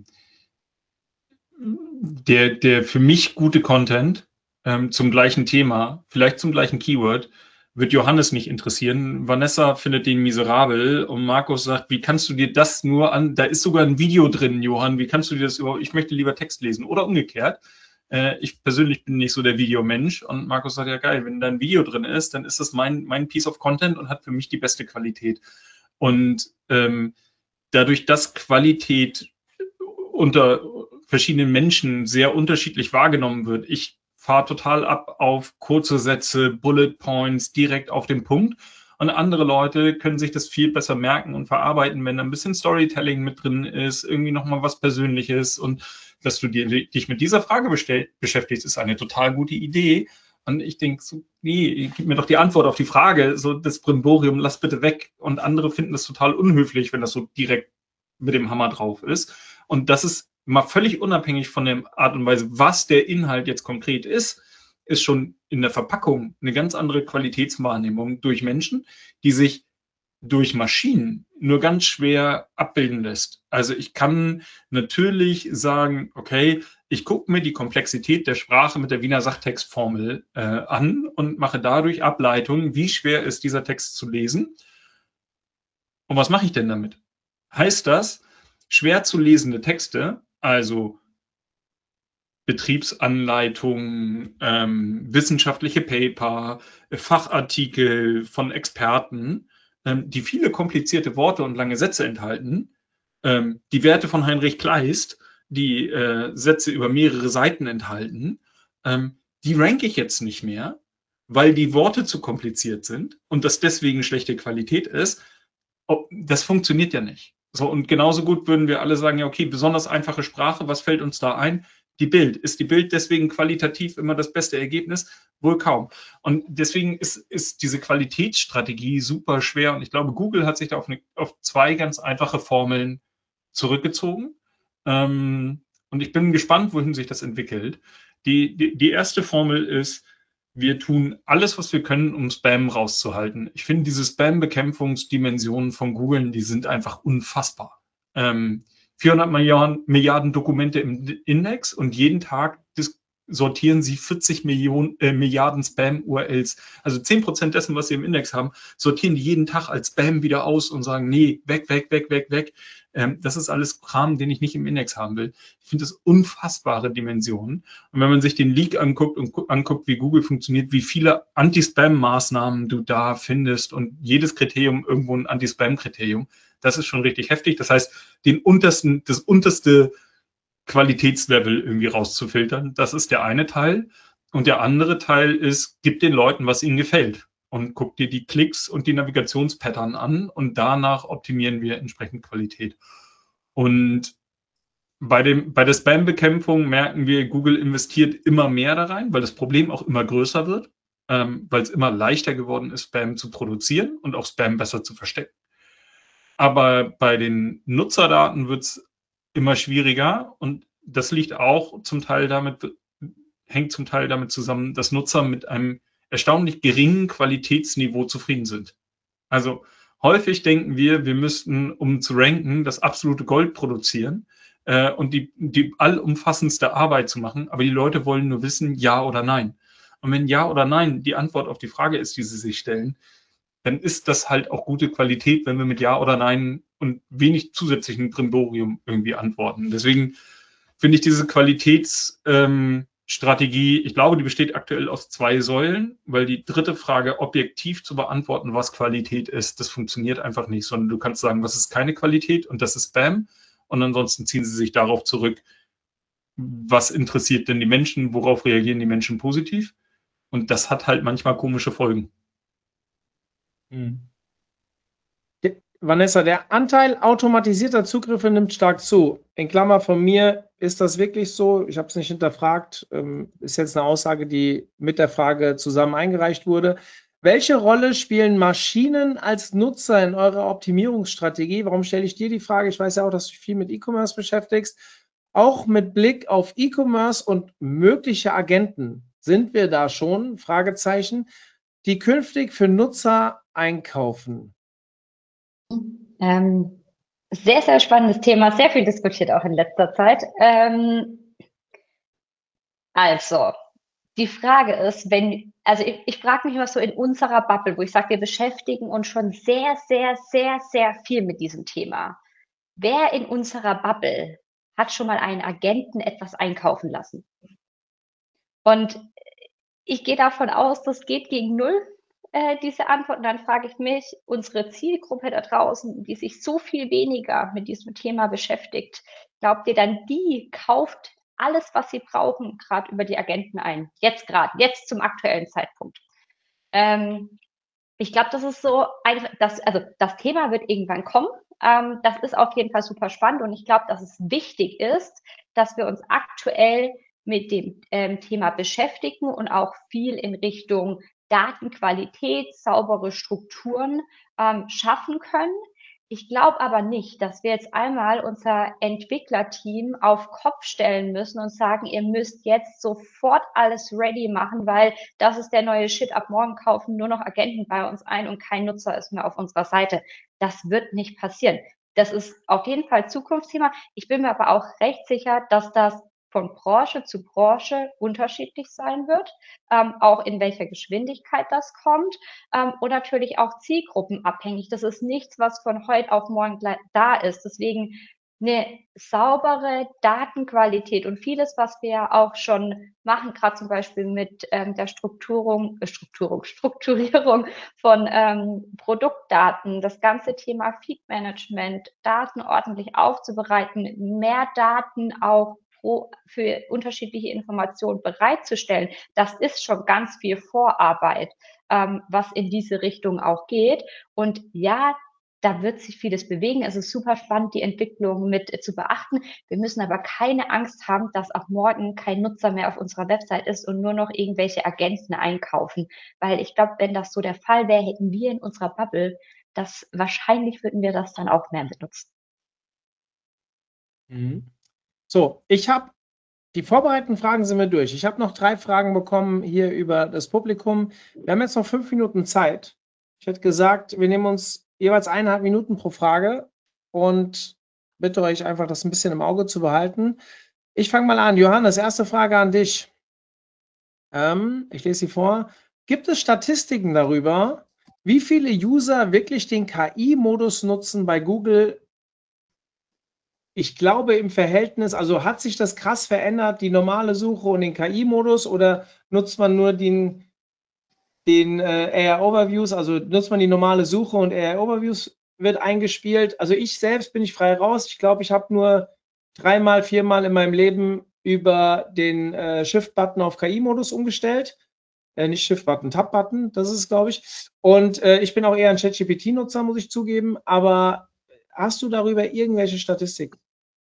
der, der für mich gute Content ähm, zum gleichen Thema, vielleicht zum gleichen Keyword, wird Johannes nicht interessieren. Vanessa findet den miserabel und Markus sagt, wie kannst du dir das nur an, da ist sogar ein Video drin, Johann, wie kannst du dir das überhaupt, ich möchte lieber Text lesen oder umgekehrt. Ich persönlich bin nicht so der Videomensch und Markus sagt, ja geil, wenn da ein Video drin ist, dann ist das mein, mein Piece of Content und hat für mich die beste Qualität. Und ähm, dadurch, dass Qualität unter verschiedenen Menschen sehr unterschiedlich wahrgenommen wird, ich fahre total ab auf kurze Sätze, Bullet Points, direkt auf den Punkt. Und andere Leute können sich das viel besser merken und verarbeiten, wenn da ein bisschen Storytelling mit drin ist, irgendwie nochmal was Persönliches und dass du dir, dich mit dieser Frage bestell, beschäftigst, ist eine total gute Idee. Und ich denke so, nee, gib mir doch die Antwort auf die Frage, so das Brimborium, lass bitte weg. Und andere finden das total unhöflich, wenn das so direkt mit dem Hammer drauf ist. Und das ist mal völlig unabhängig von der Art und Weise, was der Inhalt jetzt konkret ist, ist schon in der Verpackung eine ganz andere Qualitätswahrnehmung durch Menschen, die sich durch Maschinen nur ganz schwer abbilden lässt. Also ich kann natürlich sagen, okay, ich gucke mir die Komplexität der Sprache mit der Wiener Sachtextformel äh, an und mache dadurch Ableitungen, wie schwer ist dieser Text zu lesen. Und was mache ich denn damit? Heißt das, schwer zu lesende Texte, also Betriebsanleitungen, ähm, wissenschaftliche Paper, Fachartikel von Experten, ähm, die viele komplizierte Worte und lange Sätze enthalten, ähm, die Werte von Heinrich Kleist, die äh, Sätze über mehrere Seiten enthalten, ähm, die ranke ich jetzt nicht mehr, weil die Worte zu kompliziert sind und das deswegen schlechte Qualität ist. Oh, das funktioniert ja nicht. So, und genauso gut würden wir alle sagen, ja, okay, besonders einfache Sprache, was fällt uns da ein? Die Bild. Ist die Bild deswegen qualitativ immer das beste Ergebnis? Wohl kaum. Und deswegen ist, ist diese Qualitätsstrategie super schwer. Und ich glaube, Google hat sich da auf, eine, auf zwei ganz einfache Formeln zurückgezogen. Ähm, und ich bin gespannt, wohin sich das entwickelt. Die, die, die erste Formel ist, wir tun alles, was wir können, um Spam rauszuhalten. Ich finde, diese Spam-Bekämpfungsdimensionen von Google, die sind einfach unfassbar. Ähm, vierhundert Milliarden, Milliarden Dokumente im Index und jeden Tag sortieren Sie vierzig Millionen, äh, Milliarden Spam-U R Ls. Also zehn Prozent dessen, was Sie im Index haben, sortieren die jeden Tag als Spam wieder aus und sagen, nee, weg, weg, weg, weg, weg. Ähm, das ist alles Kram, den ich nicht im Index haben will. Ich finde das unfassbare Dimensionen. Und wenn man sich den Leak anguckt und anguckt, wie Google funktioniert, wie viele Anti-Spam-Maßnahmen du da findest und jedes Kriterium irgendwo ein Anti-Spam-Kriterium, das ist schon richtig heftig. Das heißt, den untersten, das unterste Qualitätslevel irgendwie rauszufiltern. Das ist der eine Teil. Und der andere Teil ist, gib den Leuten, was ihnen gefällt. Und guck dir die Klicks und die Navigationspattern an und danach optimieren wir entsprechend Qualität. Und bei, dem, bei der Spam-Bekämpfung merken wir, Google investiert immer mehr da rein, weil das Problem auch immer größer wird, ähm, weil es immer leichter geworden ist, Spam zu produzieren und auch Spam besser zu verstecken. Aber bei den Nutzerdaten wird es immer schwieriger und das liegt auch zum Teil damit, hängt zum Teil damit zusammen, dass Nutzer mit einem erstaunlich geringen Qualitätsniveau zufrieden sind. Also häufig denken wir, wir müssten, um zu ranken, das absolute Gold produzieren äh, und die, die allumfassendste Arbeit zu machen, aber die Leute wollen nur wissen, ja oder nein. Und wenn ja oder nein die Antwort auf die Frage ist, die sie sich stellen, dann ist das halt auch gute Qualität, wenn wir mit Ja oder Nein und wenig zusätzlichen Brimborium irgendwie antworten. Deswegen finde ich diese Qualitätsstrategie, ähm, ich glaube, die besteht aktuell aus zwei Säulen, weil die dritte Frage objektiv zu beantworten, was Qualität ist, das funktioniert einfach nicht, sondern du kannst sagen, was ist keine Qualität und das ist Spam und ansonsten ziehen sie sich darauf zurück, was interessiert denn die Menschen, worauf reagieren die Menschen positiv und das hat halt manchmal komische Folgen. Hm. Vanessa, der Anteil automatisierter Zugriffe nimmt stark zu. In Klammer von mir ist das wirklich so. Ich habe es nicht hinterfragt. Ähm, ist jetzt eine Aussage, die mit der Frage zusammen eingereicht wurde. Welche Rolle spielen Maschinen als Nutzer in eurer Optimierungsstrategie? Warum stelle ich dir die Frage? Ich weiß ja auch, dass du dich viel mit E-Commerce beschäftigst. Auch mit Blick auf E-Commerce und mögliche Agenten sind wir da schon, Fragezeichen, die künftig für Nutzer einkaufen. Ähm, sehr, sehr spannendes Thema, sehr viel diskutiert auch in letzter Zeit. Ähm, also, die Frage ist, wenn, also ich, ich frage mich immer so in unserer Bubble, wo ich sage, wir beschäftigen uns schon sehr, sehr, sehr, sehr viel mit diesem Thema. Wer in unserer Bubble hat schon mal einen Agenten etwas einkaufen lassen? Und ich gehe davon aus, das geht gegen null. Diese Antwort, und dann frage ich mich, unsere Zielgruppe da draußen, die sich so viel weniger mit diesem Thema beschäftigt, glaubt ihr dann, die kauft alles, was sie brauchen, gerade über die Agenten ein? Jetzt gerade, jetzt zum aktuellen Zeitpunkt. Ähm, ich glaube, das ist so, ein, das, also das Thema wird irgendwann kommen. Ähm, das ist auf jeden Fall super spannend und ich glaube, dass es wichtig ist, dass wir uns aktuell mit dem ähm, Thema beschäftigen und auch viel in Richtung Datenqualität, saubere Strukturen ähm, schaffen können. Ich glaube aber nicht, dass wir jetzt einmal unser Entwicklerteam auf Kopf stellen müssen und sagen, ihr müsst jetzt sofort alles ready machen, weil das ist der neue Shit, ab morgen kaufen nur noch Agenten bei uns ein und kein Nutzer ist mehr auf unserer Seite. Das wird nicht passieren. Das ist auf jeden Fall Zukunftsthema. Ich bin mir aber auch recht sicher, dass das von Branche zu Branche unterschiedlich sein wird, ähm, auch in welcher Geschwindigkeit das kommt ähm, und natürlich auch zielgruppenabhängig. Das ist nichts, was von heute auf morgen da ist. Deswegen eine saubere Datenqualität und vieles, was wir ja auch schon machen, gerade zum Beispiel mit ähm, der Strukturierung, äh, Strukturierung, Strukturierung von ähm, Produktdaten, das ganze Thema Feed-Management, Daten ordentlich aufzubereiten, mehr Daten auch für unterschiedliche Informationen bereitzustellen, das ist schon ganz viel Vorarbeit, ähm, was in diese Richtung auch geht. Und ja, da wird sich vieles bewegen. Es ist super spannend, die Entwicklung mit äh, zu beachten. Wir müssen aber keine Angst haben, dass ab morgen kein Nutzer mehr auf unserer Website ist und nur noch irgendwelche Agenten einkaufen. Weil ich glaube, wenn das so der Fall wäre, hätten wir in unserer Bubble, das wahrscheinlich würden wir das dann auch mehr benutzen. Mhm. So, ich habe die vorbereiteten Fragen sind wir durch. Ich habe noch drei Fragen bekommen hier über das Publikum. Wir haben jetzt noch fünf Minuten Zeit. Ich hätte gesagt, wir nehmen uns jeweils eineinhalb Minuten pro Frage und bitte euch einfach, das ein bisschen im Auge zu behalten. Ich fange mal an. Johannes, erste Frage an dich. Ähm, ich lese sie vor. Gibt es Statistiken darüber, wie viele User wirklich den K I-Modus nutzen bei Google? Ich glaube im Verhältnis, also hat sich das krass verändert, die normale Suche und den K I-Modus, oder nutzt man nur den, den äh, A I-Overviews, also nutzt man die normale Suche und A I-Overviews wird eingespielt? Also ich selbst bin ich frei raus. Ich glaube, ich habe nur dreimal, viermal in meinem Leben über den äh, Shift-Button auf K I-Modus umgestellt. Äh, nicht Shift-Button, Tab-Button, das ist es, glaube ich. Und äh, ich bin auch eher ein ChatGPT-Nutzer, muss ich zugeben. Aber hast du darüber irgendwelche Statistiken?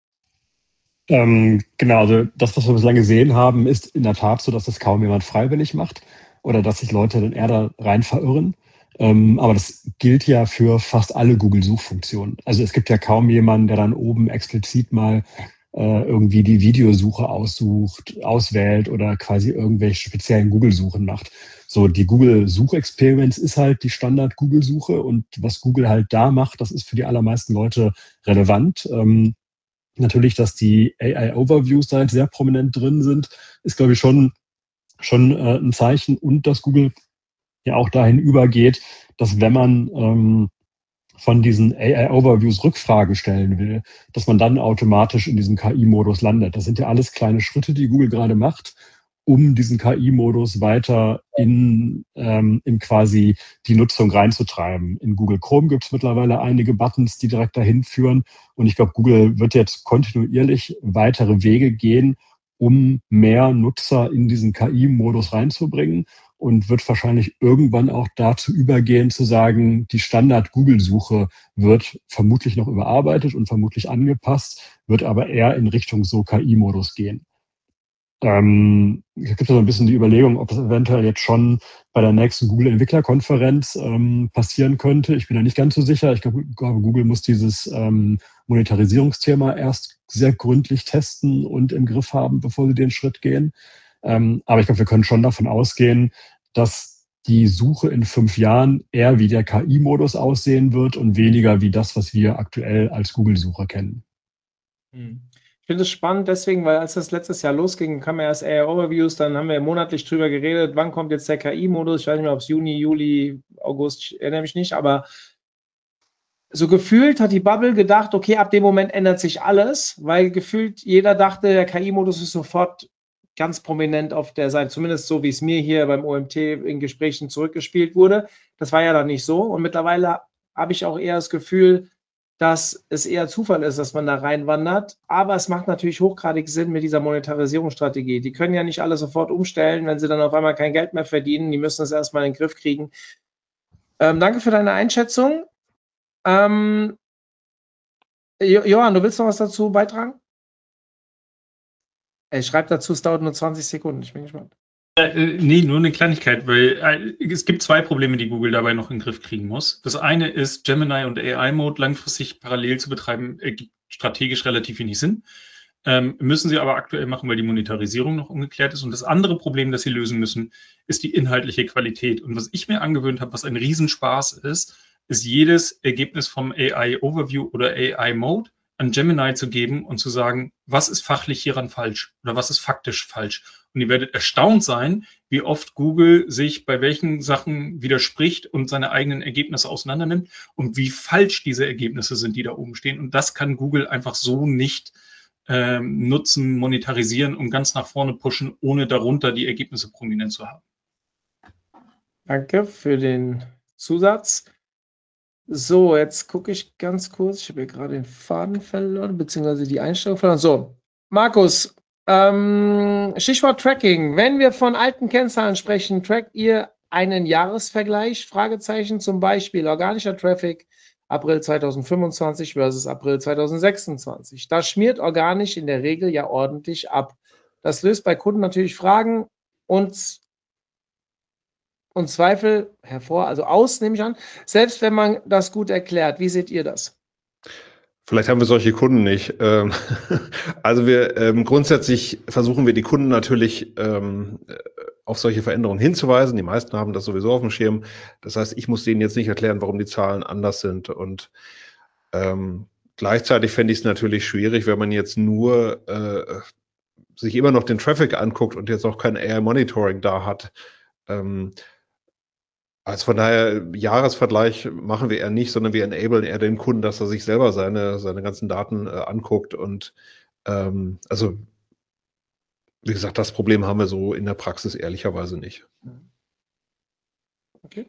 Ähm, genau, also das, was wir bislang gesehen haben, ist in der Tat so, dass das kaum jemand freiwillig macht oder dass sich Leute dann eher da rein verirren. Ähm, aber das gilt ja für fast alle Google-Suchfunktionen. Also es gibt ja kaum jemanden, der dann oben explizit mal äh, irgendwie die Videosuche aussucht, auswählt oder quasi irgendwelche speziellen Google-Suchen macht. So, die Google-Such-Experience ist halt die Standard-Google-Suche, und was Google halt da macht, das ist für die allermeisten Leute relevant. Ähm, Natürlich, dass die A I-Overviews da jetzt sehr prominent drin sind, ist, glaube ich, schon, schon äh, ein Zeichen, und dass Google ja auch dahin übergeht, dass wenn man ähm, von diesen A I-Overviews Rückfragen stellen will, dass man dann automatisch in diesem K I-Modus landet. Das sind ja alles kleine Schritte, die Google gerade macht, um diesen K I-Modus weiter in, ähm, in quasi die Nutzung reinzutreiben. In Google Chrome gibt es mittlerweile einige Buttons, die direkt dahin führen. Und ich glaube, Google wird jetzt kontinuierlich weitere Wege gehen, um mehr Nutzer in diesen K I-Modus reinzubringen, und wird wahrscheinlich irgendwann auch dazu übergehen, zu sagen, die Standard-Google-Suche wird vermutlich noch überarbeitet und vermutlich angepasst, wird aber eher in Richtung so K I-Modus gehen. Ähm, es gibt so ein bisschen die Überlegung, ob das eventuell jetzt schon bei der nächsten Google-Entwicklerkonferenz ähm, passieren könnte. Ich bin da nicht ganz so sicher. Ich glaube, Google muss dieses ähm, Monetarisierungsthema erst sehr gründlich testen und im Griff haben, bevor sie den Schritt gehen. Ähm, aber ich glaube, wir können schon davon ausgehen, dass die Suche in fünf Jahren eher wie der K I-Modus aussehen wird und weniger wie das, was wir aktuell als Google-Suche kennen. Ich finde es spannend deswegen, weil als das letztes Jahr losging, kamen ja erst A I-Overviews, dann haben wir monatlich drüber geredet, wann kommt jetzt der K I-Modus. Ich weiß nicht mehr, ob es Juni, Juli, August, ich erinnere mich nicht, aber so gefühlt hat die Bubble gedacht, okay, ab dem Moment ändert sich alles, weil gefühlt jeder dachte, der K I-Modus ist sofort ganz prominent auf der Seite, zumindest so, wie es mir hier beim O M T in Gesprächen zurückgespielt wurde. Das war ja dann nicht so. Und mittlerweile habe ich auch eher das Gefühl, dass es eher Zufall ist, dass man da reinwandert. Aber es macht natürlich hochgradig Sinn mit dieser Monetarisierungsstrategie. Die können ja nicht alle sofort umstellen, wenn sie dann auf einmal kein Geld mehr verdienen. Die müssen es erstmal in den Griff kriegen. Ähm, danke für deine Einschätzung. Ähm, Johann, du willst noch was dazu beitragen? Ich schreibe dazu, es dauert nur zwanzig Sekunden. Ich bin gespannt. Äh, nee, nur eine Kleinigkeit, weil äh, es gibt zwei Probleme, die Google dabei noch in den Griff kriegen muss. Das eine ist, Gemini und A I-Mode langfristig parallel zu betreiben, ergibt strategisch relativ wenig Sinn. Ähm, müssen sie aber aktuell machen, weil die Monetarisierung noch ungeklärt ist. Und das andere Problem, das sie lösen müssen, ist die inhaltliche Qualität. Und was ich mir angewöhnt habe, was ein Riesenspaß ist, ist jedes Ergebnis vom A I-Overview oder A I-Mode an Gemini zu geben und zu sagen, was ist fachlich hieran falsch oder was ist faktisch falsch. Und ihr werdet erstaunt sein, wie oft Google sich bei welchen Sachen widerspricht und seine eigenen Ergebnisse auseinandernimmt und wie falsch diese Ergebnisse sind, die da oben stehen. Und das kann Google einfach so nicht ähm, nutzen, monetarisieren und ganz nach vorne pushen, ohne darunter die Ergebnisse prominent zu haben. Danke für den Zusatz. So, jetzt gucke ich ganz kurz. Ich habe hier gerade den Faden verloren, beziehungsweise die Einstellung verloren. So, Markus, ähm, Stichwort Tracking. Wenn wir von alten Kennzahlen sprechen, trackt ihr einen Jahresvergleich? Fragezeichen, zum Beispiel organischer Traffic April zweitausendfünfundzwanzig versus April zweitausendsechsundzwanzig. Da schmiert organisch in der Regel ja ordentlich ab. Das löst bei Kunden natürlich Fragen und und Zweifel hervor, also aus, nehme ich an, selbst wenn man das gut erklärt. Wie seht ihr das? Vielleicht haben wir solche Kunden nicht. Also wir ähm, grundsätzlich versuchen wir die Kunden natürlich ähm, auf solche Veränderungen hinzuweisen. Die meisten haben das sowieso auf dem Schirm. Das heißt, ich muss denen jetzt nicht erklären, warum die Zahlen anders sind. Und ähm, gleichzeitig fände ich es natürlich schwierig, wenn man jetzt nur äh, sich immer noch den Traffic anguckt und jetzt auch kein A I-Monitoring da hat. Ähm, also von daher, Jahresvergleich machen wir eher nicht, sondern wir enablen eher den Kunden, dass er sich selber seine, seine ganzen Daten äh, anguckt. Und ähm, also, wie gesagt, das Problem haben wir so in der Praxis ehrlicherweise nicht. Okay.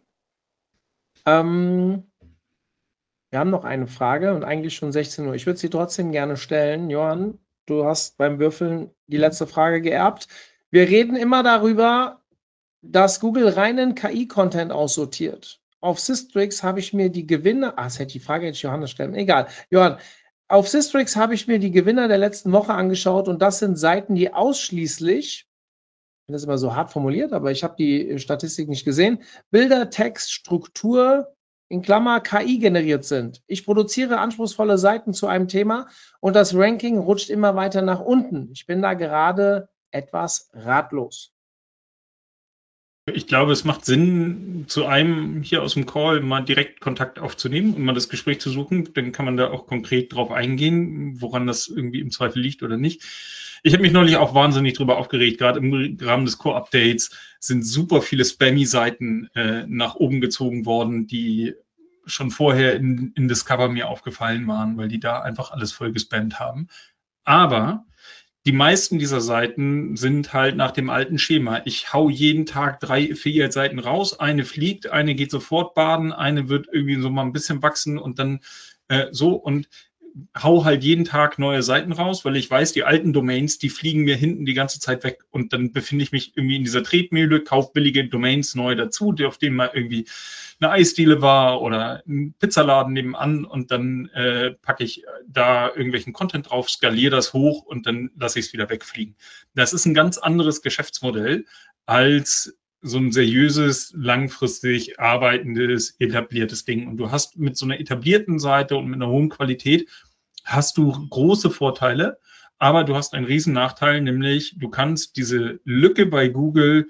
Ähm, wir haben noch eine Frage und eigentlich schon sechzehn Uhr. Ich würde sie trotzdem gerne stellen. Johann, du hast beim Würfeln die letzte Frage geerbt. Wir reden immer darüber, dass Google reinen K I-Content aussortiert. Auf Systrix habe ich mir die Gewinner, ah, das hätte die Frage jetzt Johannes stellen, egal. Johann, auf Systrix habe ich mir die Gewinner der letzten Woche angeschaut und das sind Seiten, die ausschließlich, das ist immer so hart formuliert, aber ich habe die Statistik nicht gesehen, Bilder, Text, Struktur, in Klammer K I generiert sind. Ich produziere anspruchsvolle Seiten zu einem Thema und das Ranking rutscht immer weiter nach unten. Ich bin da gerade etwas ratlos. Ich glaube, es macht Sinn, zu einem hier aus dem Call mal direkt Kontakt aufzunehmen und mal das Gespräch zu suchen. Dann kann man da auch konkret drauf eingehen, woran das irgendwie im Zweifel liegt oder nicht. Ich habe mich neulich auch wahnsinnig drüber aufgeregt. Gerade im Rahmen des Core-Updates sind super viele Spammy-Seiten äh, nach oben gezogen worden, die schon vorher in, in Discover mir aufgefallen waren, weil die da einfach alles voll gespammt haben. Aber die meisten dieser Seiten sind halt nach dem alten Schema. Ich hau jeden Tag drei Affiliate-Seiten raus. Eine fliegt, eine geht sofort baden, eine wird irgendwie so mal ein bisschen wachsen und dann äh, so und hau halt jeden Tag neue Seiten raus, weil ich weiß, die alten Domains, die fliegen mir hinten die ganze Zeit weg und dann befinde ich mich irgendwie in dieser Tretmühle, kaufe billige Domains neu dazu, auf denen mal irgendwie eine Eisdiele war oder ein Pizzaladen nebenan und dann äh, packe ich da irgendwelchen Content drauf, skaliere das hoch und dann lasse ich es wieder wegfliegen. Das ist ein ganz anderes Geschäftsmodell als so ein seriöses, langfristig arbeitendes, etabliertes Ding. Und du hast mit so einer etablierten Seite und mit einer hohen Qualität hast du große Vorteile, aber du hast einen riesen Nachteil, nämlich du kannst diese Lücke bei Google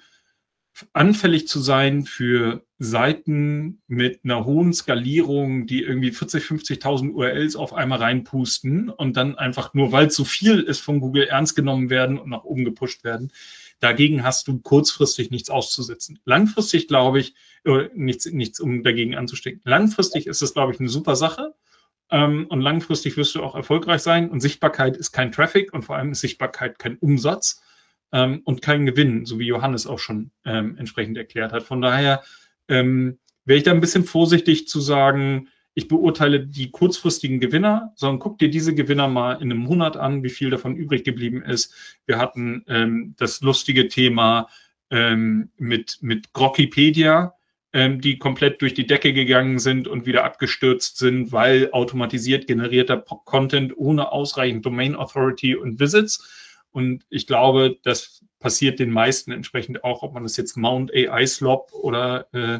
anfällig zu sein für Seiten mit einer hohen Skalierung, die irgendwie vierzig, fünfzigtausend U R Ls auf einmal reinpusten und dann einfach nur, weil es so viel ist, von Google ernst genommen werden und nach oben gepusht werden. Dagegen hast du kurzfristig nichts auszusetzen. Langfristig glaube ich, äh, nichts, nichts, um dagegen anzustecken. Langfristig ist es, glaube ich, eine super Sache. Ähm, und langfristig wirst du auch erfolgreich sein. Und Sichtbarkeit ist kein Traffic und vor allem ist Sichtbarkeit kein Umsatz ähm, und kein Gewinn, so wie Johannes auch schon ähm, entsprechend erklärt hat. Von daher ähm, wäre ich da ein bisschen vorsichtig zu sagen, ich beurteile die kurzfristigen Gewinner, sondern guck dir diese Gewinner mal in einem Monat an, wie viel davon übrig geblieben ist. Wir hatten ähm, das lustige Thema ähm, mit, mit Grokkipedia, ähm, die komplett durch die Decke gegangen sind und wieder abgestürzt sind, weil automatisiert generierter Content ohne ausreichend Domain Authority und Visits. Und ich glaube, das passiert den meisten entsprechend auch, ob man das jetzt Mount A I Slop oder äh,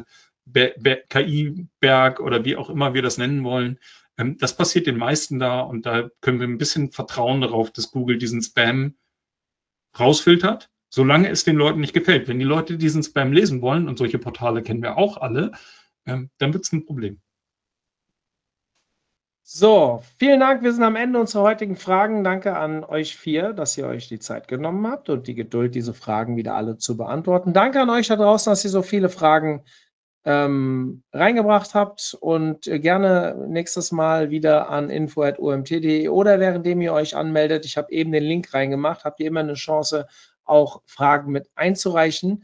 K I-Berg oder wie auch immer wir das nennen wollen. Das passiert den meisten da und da können wir ein bisschen vertrauen darauf, dass Google diesen Spam rausfiltert, solange es den Leuten nicht gefällt. Wenn die Leute diesen Spam lesen wollen, und solche Portale kennen wir auch alle, dann wird es ein Problem. So, vielen Dank. Wir sind am Ende unserer heutigen Fragen. Danke an euch vier, dass ihr euch die Zeit genommen habt und die Geduld, diese Fragen wieder alle zu beantworten. Danke an euch da draußen, dass ihr so viele Fragen Ähm, reingebracht habt und äh, gerne nächstes Mal wieder an info at o m t punkt d e oder währenddem ihr euch anmeldet. Ich habe eben den Link reingemacht, habt ihr immer eine Chance, auch Fragen mit einzureichen.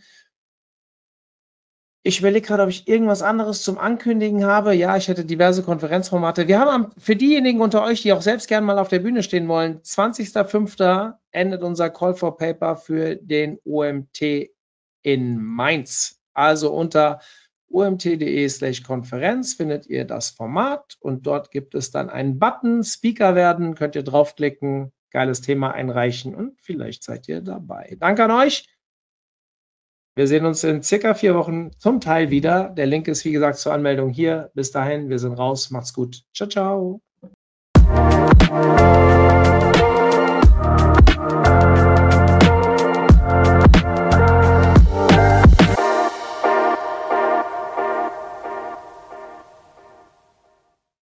Ich überlege gerade, ob ich irgendwas anderes zum Ankündigen habe. Ja, ich hätte diverse Konferenzformate. Wir haben am, für diejenigen unter euch, die auch selbst gerne mal auf der Bühne stehen wollen, zwanzigster fünfter endet unser Call for Paper für den O M T in Mainz. Also unter o m t punkt d e slash Konferenz findet ihr das Format und dort gibt es dann einen Button, Speaker werden, könnt ihr draufklicken, geiles Thema einreichen und vielleicht seid ihr dabei. Danke an euch. Wir sehen uns in circa vier Wochen zum Teil wieder. Der Link ist, wie gesagt, zur Anmeldung hier. Bis dahin, wir sind raus. Macht's gut. Ciao, ciao.